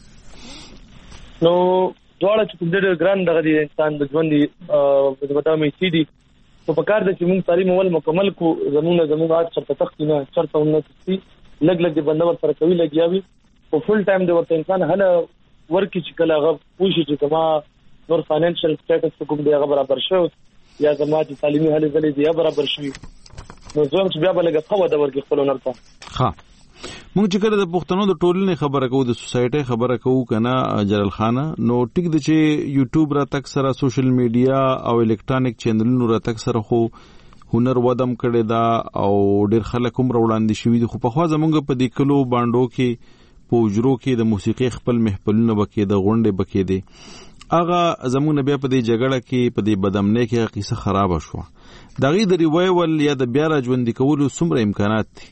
نو دواړه چې د ګران دغه دي انسان د ژوند دی په مدامه سي دي په کار د چې موږ تعلیم ول مکمل کو زموږ آټ چرته تختینه چرته ونسي لګ بندور سره کوي لګیاوي او فل ټایم د ورته انسان هله ورکی چې کله هغه پوښي چې کما نور فاینانشل سټیټس کوم دی هغه برابر شو یا زموږ تعلیمي هله زلي دی برابر شي نو زه چې بیا بلګه خو دا ورکی خپل نرته. مونږ چې کله د پښتنو د ټولنې خبره کوو د سوسایټي خبره کوو کنه جلال خان نو ټیک د چې یوټیوب را تک سره سوشل میډیا او الکترونیک چینلونو را تک سره خو هنر ودم کړي دا او ډېر خلک هم وړاندې شوي دي. خو په خوا زمونږ په دې کلو باندې کې پوجرو کې د موسیقي خپل محفلونه بکې د غونډې بکې دي اغه زمونږ بیا په دې جګړه کې په دې بدامنۍ کې قصه خراب شو. دغه د ریوایول یا د بیا را ژوند کولو څومره امکانات دي؟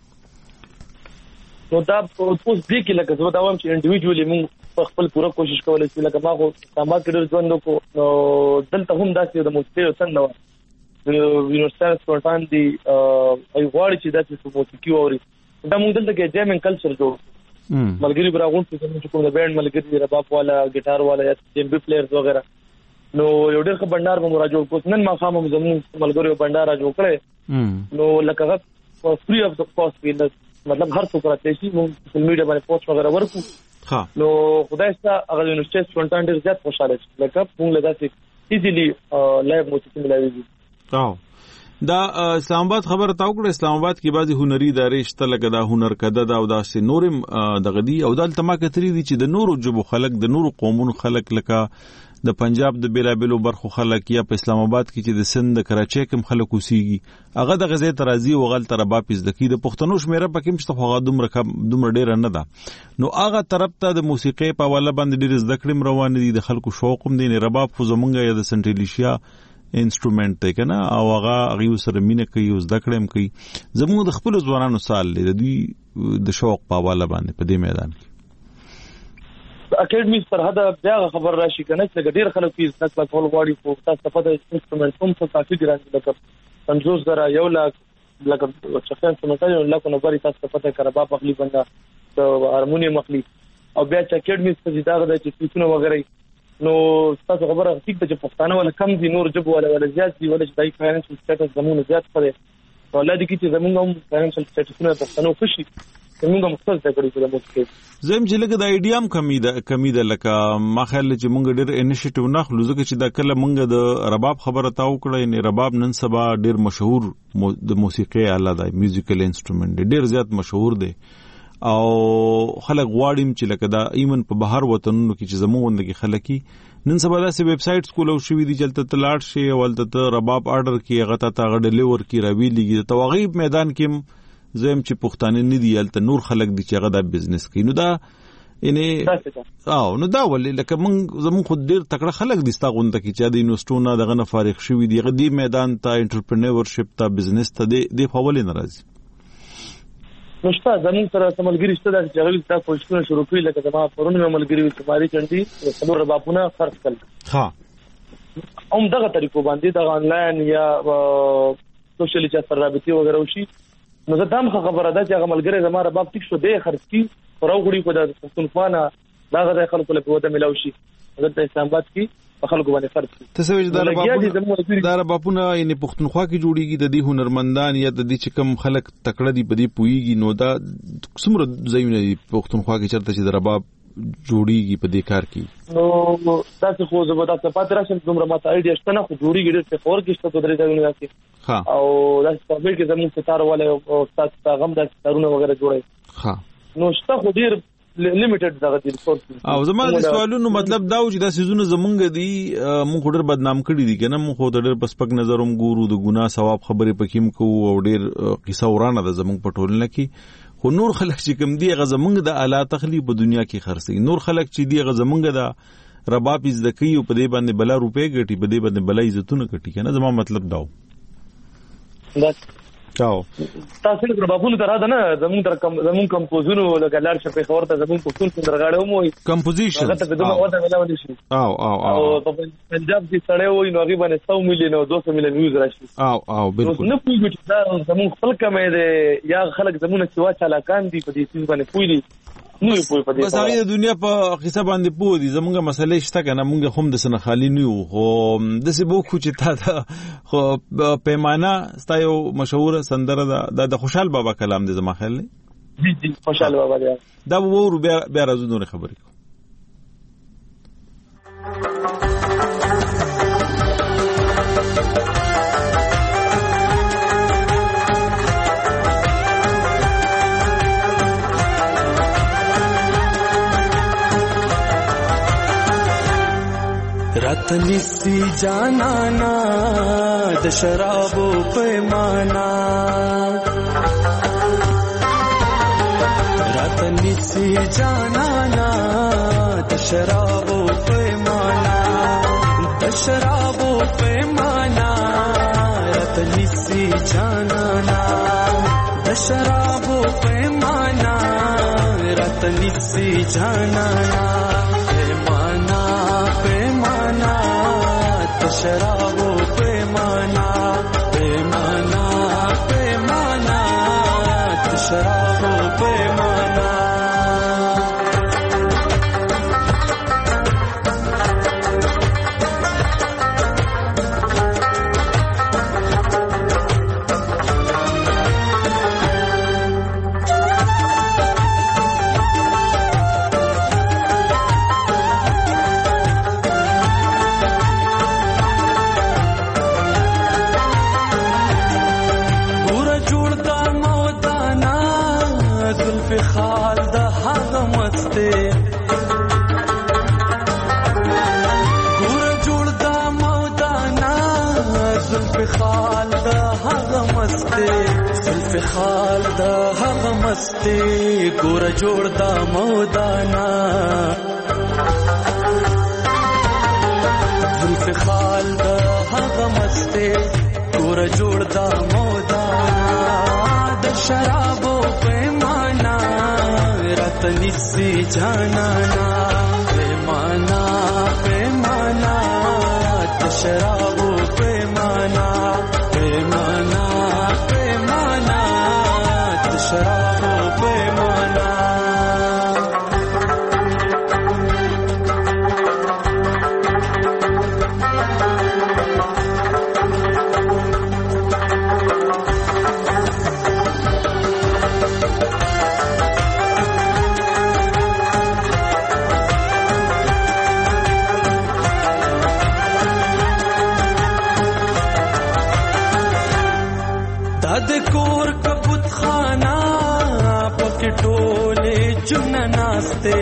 نو دا اوس دې کې لکه زه دا وایم چې انډیویډوالي موږ خپل پوره کوشش کولای شو. لکه ما خو سامان کې ډېر ژوند کو نو دلته هم داسې د موسیقي څنګه و یونیورسيټي سپورټان دي ای غواړي چې داسې موسیقي اوري دا موږ دلته کې جیمینګ کلچر جوړ ملګری براغون چې کوم د بینډ ملګری رباب والا ګټار والا یا جیمبي پلیئرز وغیرہ نو یو ډېر ښه بندر به راجو کو نن ما خامو زموږ ملګری بندر راجو کړي نو لکه فری اف د کاست ویلز مطلب هر څوک راځي چې موږ سوشل میډیا باندې پوسټ وغیرہ ورکو. نو خدای ستاسو هغه یونیورسيټي سپورټان ډېر زیات خوشاله شي لکه موږ لږه ایزیلی لایو موسیقي ملایوي. دا اسلام آباد خبر تاو کړ اسلام آباد کې بعضی هنري ادارې شته لکه دا هنر کده دا او دا سه نورم دغه دی او دلته ما کتري دي چې د نورو جبو خلک د نورو قومونو خلک لکه د پنجاب د بیلابلو برخو خلک یا په اسلام آباد کې چې د سند د کراچۍ کوم خلک اوسېږي هغه د غزې ترازی او غل تر باب زدکی د پښتنو شمیره پکې مشته خو دومره ډیر نه ده. نو هغه طرف ته د موسیقي په والا باندې ډیر زده کړم روان دي د خلکو شوق هم دي نه رباب خو زمونږ یا د سنټریلیشیا انسټرومنت دی کنه او هغه غيو سره مینه کوي او زده کړم کوي زموږ د خپل ځوانانو سال لري د د شوق په والا باندې په دې میدان کې اکیډمي پر هدا بیا خبر راشي کنه چې ډیر خلک فیس نه کول غواړي خو تاسو په دې انسټرومنت هم څه کافي ګران لکه 50,000 یو لاک لکه شخصا سمټای یو لاک نو بری تاسو په دې کربا پخلی بندا هارمونیم مخلی او بیا چې اکیډمي څه دي دا د فیسونو وغیرہ نو تاسو خبره ټیک ده چې پښتانه ولا کم دي نور جبو ولا زیات دي ولا چې دای فاینانشل سټیټس زمونه زیات کړي ولادي کې چې زمونږ هم فاینانشل سټیټسونه پښتنو خوشي موږ مختلف کړی چې موږ زم چې لکه د ایډیام کمی ده لکه ما خیال چې موږ ډېر انیشیټیو ناخلو ځکه چې دا کله موږ د رباب خبره تاو کړه نه رباب نن سبا ډېر مشهور د موسیقي آله ده میوزیکل انسټرومنت ډېر زیات مشهور دی او خلک غواړي چې لکه دا ایمن په بهر وطنونو کې چې زموږ کې خلک نن سبا داسې ویب سایټس کولو شوې دي چې تل لاړ شي او تل رباب آرډر کې هغه ته ډیلیور کی راوي لګي د توغیب میدان کې زم چې پښتانه نه دی الته نور خلک دي چې هغه د بزنس کوي نو دا نو دا ولې لکه زمون خو ډیر تکړه خلک دي ستاغونده کې چې د یونیورسيټو دغه نه فارغ شوی دی غدي میدان ته انټرپرینورشپ ته بزنس ته د فاول نه راځي نو شته زمون سره سملګری شته د جګړې تاسو پوښتنه شروع کړې لکه زما پرونه عملګری وي سماري چندي څلور ربابونه خرڅ کړل ها دغه طریقو باندې د انلاین یا سوشل چا سره رابطي وغیرہ وشي نو زه دام خبره ده چې هغه ملګری زما رباب ټیک شو دی خرڅ کی پروغړي په د پښتونخوا دا غږی خلکو له قوت ملاوي شي د اسلام آباد کې خلکو باندې خرڅ ته سوي دا ربابونه یعنی پښتونخوا کې جوړیږي د دې هنرمندان یا د دې چې کم خلک تکړه دي په دې پويږي نو دا څومره ځایونه دي پښتونخوا کې چرته چې د رباب جوړیږي په دې کار کې نو تاسو خو زه به تاسو پات راشم دومره ماته ایډیا شته نه خو جوړیږي ډېر څه اور کې شته درې ځایونه کې او دا څه کې زموږ ستاره والے او تاسو غم د ستارونه وغیرہ جوړي نو شته خو ډېر لیمیټډ دغه دي ریسورس او زموږ د سوالونو مطلب دا و چې دا سيزونه زمونږ دي موږ ډېر بدنام کړی دي کنه موږ ډېر پسپک نظروم ګورو د ګناه ثواب خبرې پکېم کو او ډېر قصه ورانه ده زمونږ په ټولنه کې خو نور خلک چې کوم دی هغه زمونږ د اعلی تخلیق په دنیا کې خرڅي نور خلک چې دی هغه زمونږ د رباب عزت کوي او په دې باندې بلا روپې ګټي په دې باندې بلا عزتونه ګټي کنه زما مطلب داو چاو تاسو له ربابونو درا ده نه زمون کمپوزونو د ګلار شپې خبر ته زمون پښتون څنګه راغړو مو کمپوزیشن هغه ته دغه وته ویل شي او په پنجاب کې سړی وای نو هغه باندې 100 میلیون او 200 میلیون ویوز راشي او بالکل نو پوهیږي چې دا زمون خپل کمې ده یا خلک زمونه چې وا چالاکان دي په دې څه باندې پوهیږي نو په دې بس هغه د دنیا په قصه باندې پوه دي زمونږه مسلې شته کنه مونږ هم د سن خالی نه یو خو د سی بو خو چې تا خو پیمانه ستایو مشهور سندره د خوشحال بابا کلام دی زما خیال دی خوشحال بابا دی دا وو بیا راځو نور خبرې رتنی سی جانانا د شرابو پیمانا رتنی سی جانانا د شرابو پیمانا د شرابو پیمانا رتنی سی جانانا د شرابو پیمانا رتنی سی جانانا शराबो पैमाना पैमाना पैमाना शराबो पैमाना خال دا هغه مستی ګور جوړ دا مودانا زلف خال دا هغه مستی ګور جوړ دا مودانا د شرابو پیمانا رتنی سی جانانا پیمانا پیمانا د شرابو پیمانا پیمانا پیمانا शराबो पैमाना ناسته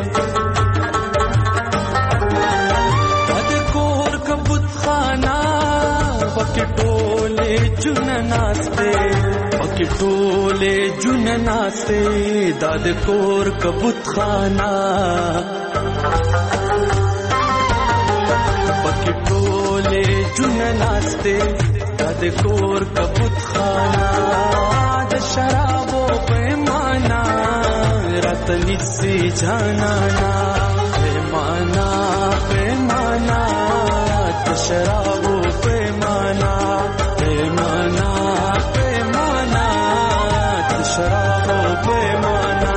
د کور کبوت خانه پکې ټوله جن ناسته پکې ټوله جن ناسته د کور کبوت خانه پکې ټوله جن ناسته د کور کبوت خانه د شرابو پیمانا رتنی سی جانانا پیمانا پیمانا د شرابو پیمانا پیمانا پیمانا د شرابو پیمانا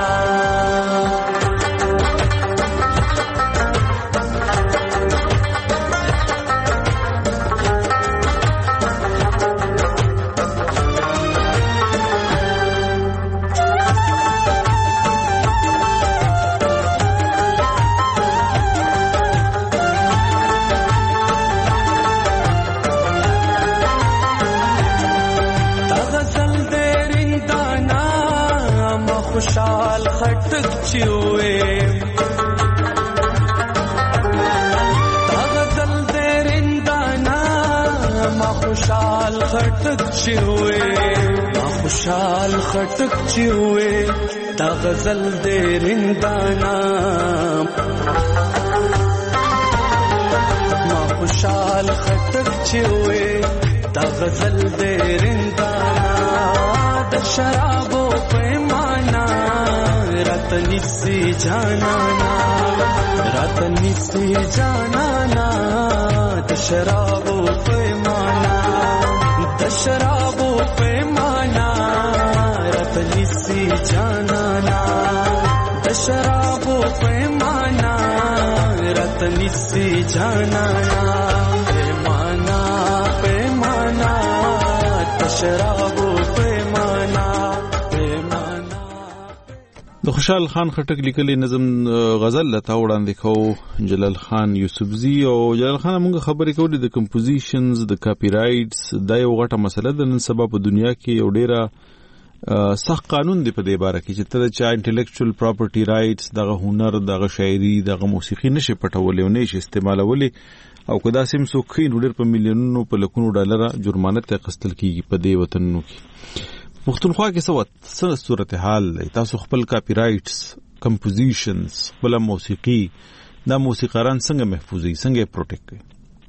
خوشحال خټک چوي تا غزل درندانا ما خوشحال خټک چوي ما خوشحال خټک چوي تا غزل درندانا ما خوشحال خټک چوي تا غزل درندانا د شرابو پیمانا رتنی سی جانانا رتنی سی جانانا د شرابو پیمانا د شرابو پیمانا رتنی سی جانانا د شرابو پیمانا رتنی سی جانانا پیمانا پیمانا د شرابو د خوشحال خان خټک لیکلي نظم غزل لته وړاندې کوو جلال خان یوسفزي او جلال خان موږ خبرې کولې د کمپوزیشنز د کاپی رائټس دا یو غټه مسله ده نن سبا په دنیا کې یو ډیره سخت قانون دی په دې باره کې چې ته چا انټلیکچوال پراپرټي رائټس دغه هنر دغه شاعري دغه موسیقي نشي پټولې او نشي استعمالولې او کدا سیم سو خین ډیر په میلیونونو په لکونو ډالر جرمانه ته قستل کیږي په دې وطنونو کې پښتونخوا کې څه صورتحال دی تاسو خپل کاپی رائټس کمپوزیشنز خپل موسیقي دا موسیقاران څنګه محفوظي څنګه پروټیکټ کوي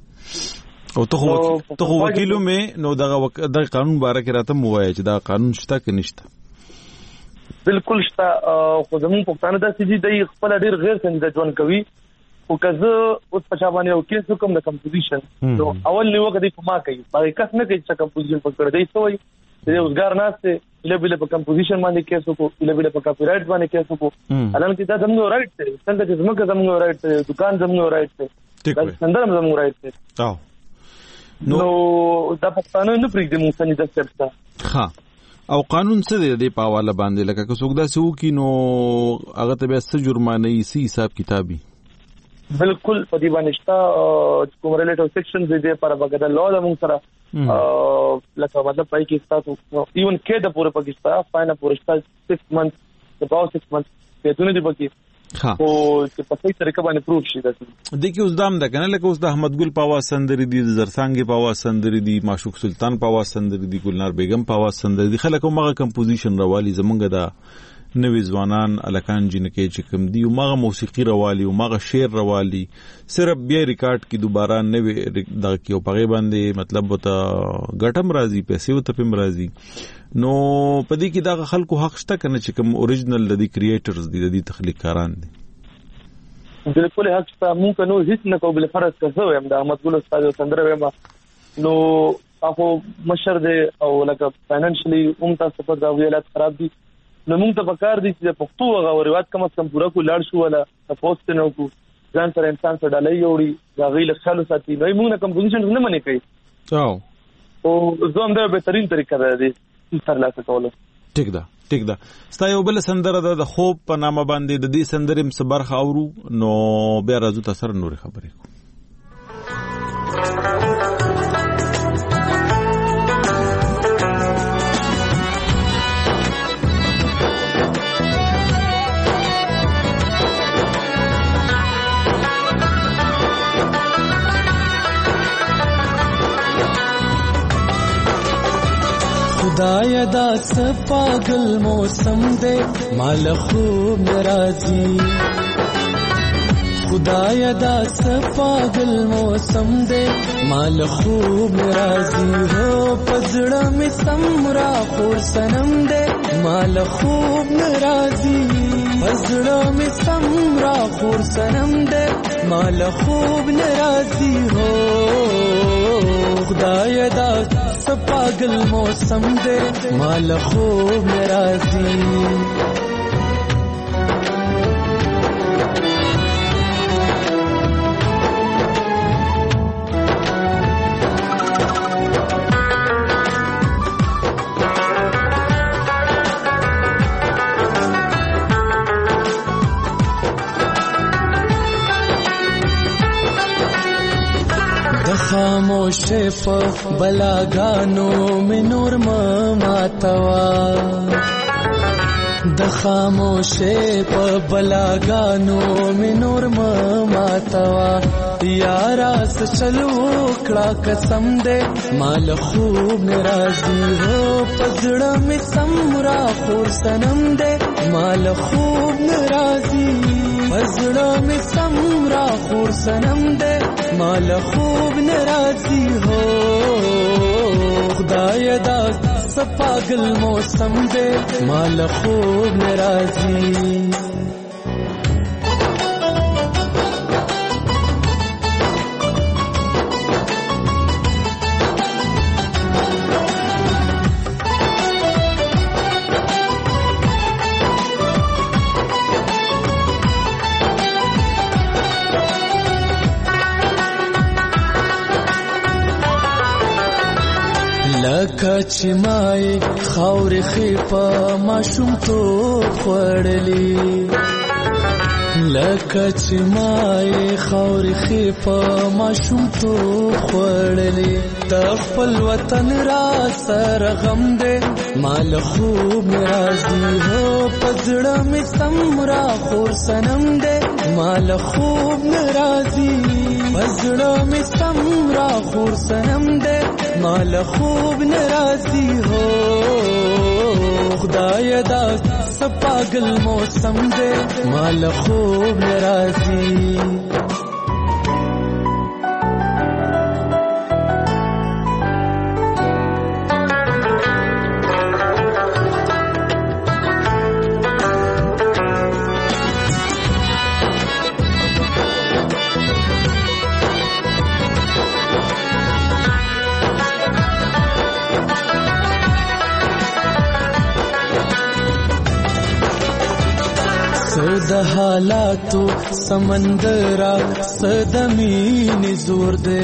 او ته وکیلو مې نو دا قانون باره کې راته موایي چې دا قانون شته کې نشته بالکل شته خو زموږ پښتانه داسې دي د خپل ډیر غیر څنګه ژوند کوي او کزه اوس په چا باندې او کیس کوم د کمپوزیشن نو اول نیو کدي په ما کوي باندې کس نه کوي چې کمپوزیشن پکړ دی سوې د روزګار ناشته لبله په کمپوزیشن باندې کیسو کو لبله په کاپی رائټ باندې کیسو کو الان کې دا زموږ رائټ دی څنګه چې زموږ رائټ دی دکان زموږ رائټ دی دا څنګه زموږ رائټ دی نو دا پښتانه نه پریږدي مونږ څنګه د سپټا ها او قانون څه دی د پاواله باندې لکه که څوک دا سو کی نو هغه ته به څه جرمانه یې سی حساب کتابي بالکل په دې باندې شته کوم ریلیټیو سیکشن دې پر بغدا لو د مونږ سره لکه مطلب پای کې تاسو ایون کې د پوره پاکستان فاینه پورشتا 6 months about 6 months په دونه دی پکې او چې په څه طریقه باندې پروف شي د دې کې اوس دام ده کنه لکه اوس د احمد ګل پاوا سندري دي زرسانګي پاوا سندري دي معشوق سلطان پاوا سندري دي ګلنار بیگم پاوا سندري دي خلک مغه کمپوزیشن روالي زمونږ دا نوې ځوانان الکان جنکه چې کوم دی او مغه موسیقي روالي او مغه شعر روالي صرف بیا ریکارډ کی دوباره نوې دا کیو پغه باندې مطلب وته غټم راضي پیسې وته پم راضي نو پدې کې دا خلکو حق شته کنه چې کوم اوریجنل د کریئټرز دي د تخلیقاران دي بالکل حق شته مونږ نو هیڅ نه کوو بل فرض کوو هم د احمد ګل استاد سندره وما نو هغه مشر دی او لکه فاینانشلی تاسو په دا ویلات خراب دي نو موږ ته پکار دي چې پښتو هغه روایت کم از کم پورا کو لاړ شو ولا تاسو ته نو کو ځان سره انسان سره ډالۍ وړي دا غیله خالو ساتي نو موږ نه کمپوزیشن نه منې کوي او زوم دا به ترين طریقه ده دي تر لاسه کوله ټیک ده ستا یو بل سندره د خوب په نامه باندې د دې سندرې مصبرخ اورو نو بیا راځو تاسو سره نور خبرې کوو خدایا دا سپاگل موسم دے مال خوب ناراضی خدایا دا سپاگل موسم دے مال خوب ناراضی ہو پزڑا میں سمرا خور سنم دے مال خوب ناراضی پزڑا میں سمرا خور سنم دے مال خوب ناراضی ہو خدایا دا سپاگل موسم دے مال خوب ناراضی خاموش په بلاګانو مې نور ماتوا د خاموش په بلاګانو مې نور ماتوا یارا چلو کړه قسم دې مال خوب ناراضي هو پزړه مې سمرا خور سنم دې مال خوب ناراضي پزړه مې سمرا خور سنم دې مال خوب ناراضی ہو خدایا دا سپاگل موسم دے مال خوب ناراضی لکه چې مای خاور خېپا ماشوم تو خړلې لکه چې مای خاور خېپا ماشوم تو خړلې د خپل وطن را سره غم دې مال خوب ناراضي هو پزړه مې سمرا خور سنم دې مال خوب ناراضي پزړه مې سمرا خور سنم دې مال خوب ناراضی ہو خدایا دا سپاگل موسم دے مال خوب ناراضی د حالاتو سمندرا صدمین زور دے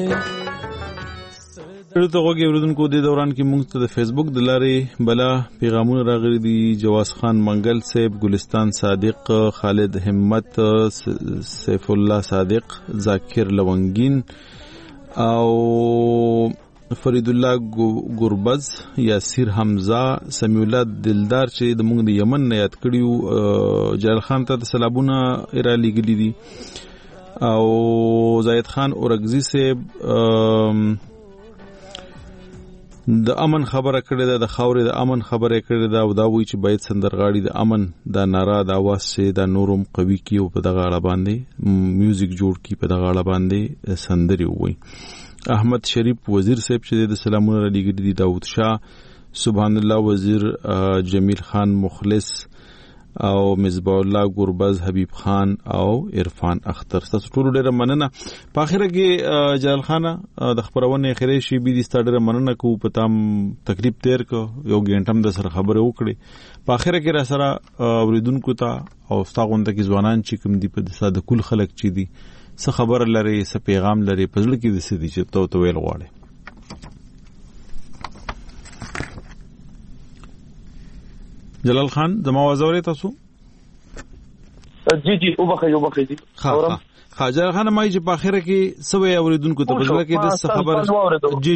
ته غوږی اوریدونکو د دوران کې موږ ته د فیسبوک د لارې بلا پیغامونه راغلي دي جواز خان منګل صاحب ګلستان صادق خالد همت سیف الله صادق ذاکر لونگین او فرید الله ګوربز یاسیر حمزه سمیع الله دلدار چې د موږ د یمن نه یاد کړیو جلال خان ته سلامونه را لګلی دي او زاید خان اورغزی صاحب د امن خبره کړې ده د خاورې د امن خبره کړې ده او دا وایي چې باید سندرغاړي د امن دا ناره د اواز سي دا نورم قوي کی او په دغه اړه باندې میوزیک جوړ کی په دغه اړه باندې سندري وایي احمد شریف وزیر صاحب چې د سلامونه لګیدي دي داوود شاه سبحان الله وزیر جمیل خان مخلص او مصباح الله ګوربز حبیب خان او عرفان اختر تاسو ټول ډیره مننه په اخره کې جلال خان د خبرونه اخري شی بي دي ستاره مننه کو پتام تکلیف تیر کو یو غنټم د سره خبره وکړي په اخره کې را سره اوریدونکو ته او ستاغونته کې ځوانان چې کوم دي په د کل خلک چې دي څه خبر لري څه پیغام لري په ځل کې د سدي چې تو ویل غواړي جلال خان زما وزوري تاسو جی او بخې دي خاجر خان مای چې په اخره کې سوي اوریدونکو ته په ځل کې د خبر جی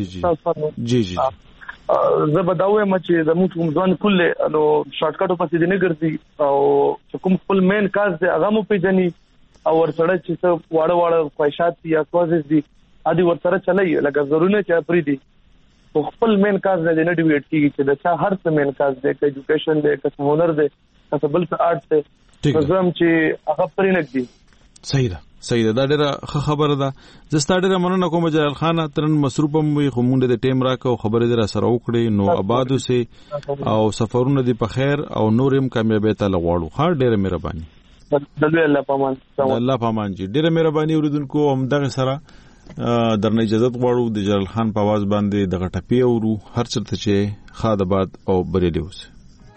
زبداوه مچ زموږ کوم ځوان کله نو شارټ کټو پسې نه ګرځي او کوم خپل مین کار دی هغه مو پیژني او ورسره چې واړه خواهشات یا کوزز دي ادي ورسره چلای لکه ضروري نه چې پری دي خپل مین کاز نه ډیویټ کیږي چې دا چا هر څه مین کاز دی، که ایجوکیشن دی، که هنر دی، که بل څه آرټ دی، نظام چې هغه پرې نه دی. صحیح ده. دا ډیره خبره ده. زستا ډیره مننه کوم جلال خان، ترن مصروفم وي خو مونږ د ټیم راکو خبره در سره وکړي. نو آبادو سي او سفرونه دی په خیر او نورم کامیابی ته لغواړو. ها ډیره مهرباني. الله پامان. الله پامان جی ډیره مهرباني اوریدونکو. هم دغه سره درنه اجازه غواړو د جلال خان په आवाज باندې دغه ټپی اورو هر چرته چې خادباد او بریلی اوس.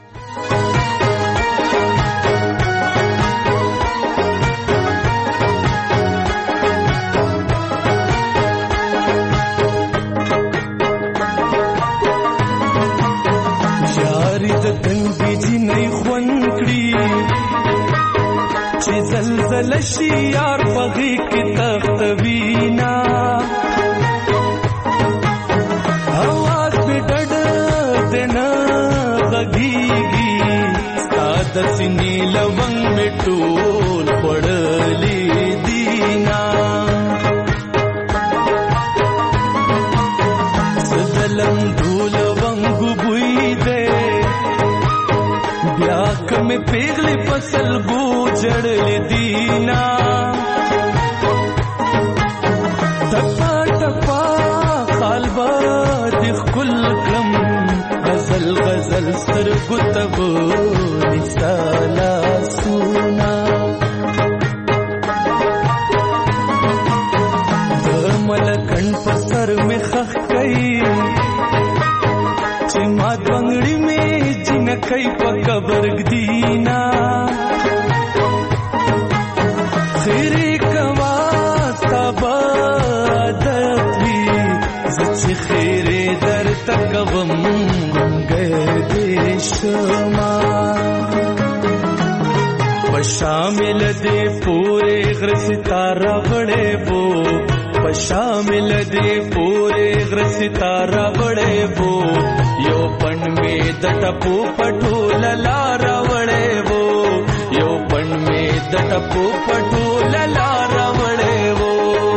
زلزلشی یار پغی کی تختوینا آواز پہ ڈڈ دینا غگیگی سادہ سنی لونگ میں ٹول پڑلی دینا سدلم دھول ونگ بوئی دے بیاک میں پیغلی فصل بو جڑل دینا ٹپا ٹپا خالبا دخل کلم غزل غزل سر گتب نسالا سونا دملکن پسر میں خخ کئی چما بنگڑی میں جنکئی پکا برگ دینا خیری کواستا بادتوی زچ خیری در تکوم گئے دیشما پشامل دے پورے غر ستارہ بڑے بو پشامل دے پورے غر ستارہ بڑے بو یو پن میں دٹپو پٹو للارا وڑے بو یو پن میں دٹپو پٹو للارا وڑے بو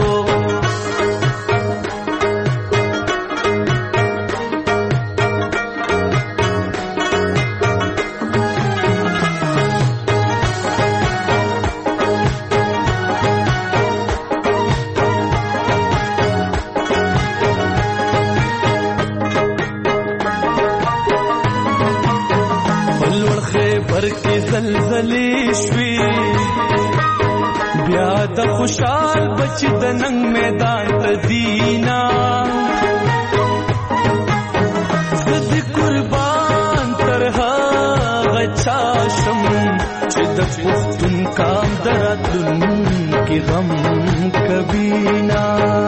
زلزلې شوي بیا د خوشحال بچ د ننګ میدان ته دینا زد قربان تر هغه چا شم چې د پښتون کام دراتون کې غم کبینا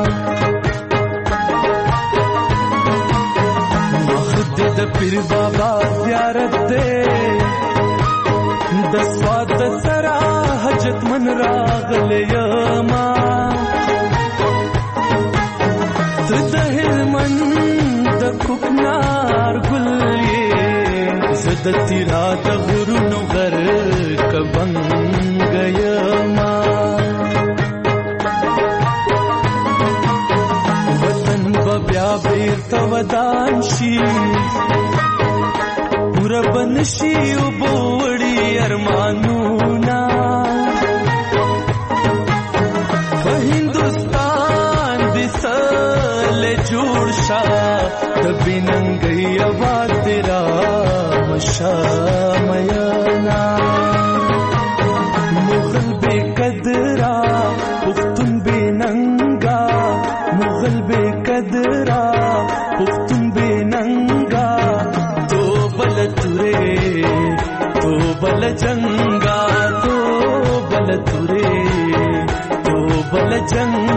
مخد د پیر بابا زیارت دے د سواد سرا حجت من راغل یما د هلمند د کوکنار ګل یې زد تیرا د غرونو غر کبنګ یما وطن بیا بیرته ودان شي پورا بنشي وبوړي ارمانونا په هندوستان د سل جوړ شا د بننګي آواز تیرا مشامينا مغل بے قدرا پختون بے ننگا مغل بے قدرا پختون بے ننگا تو بل جنگا تو بل ترے تو بل جنگا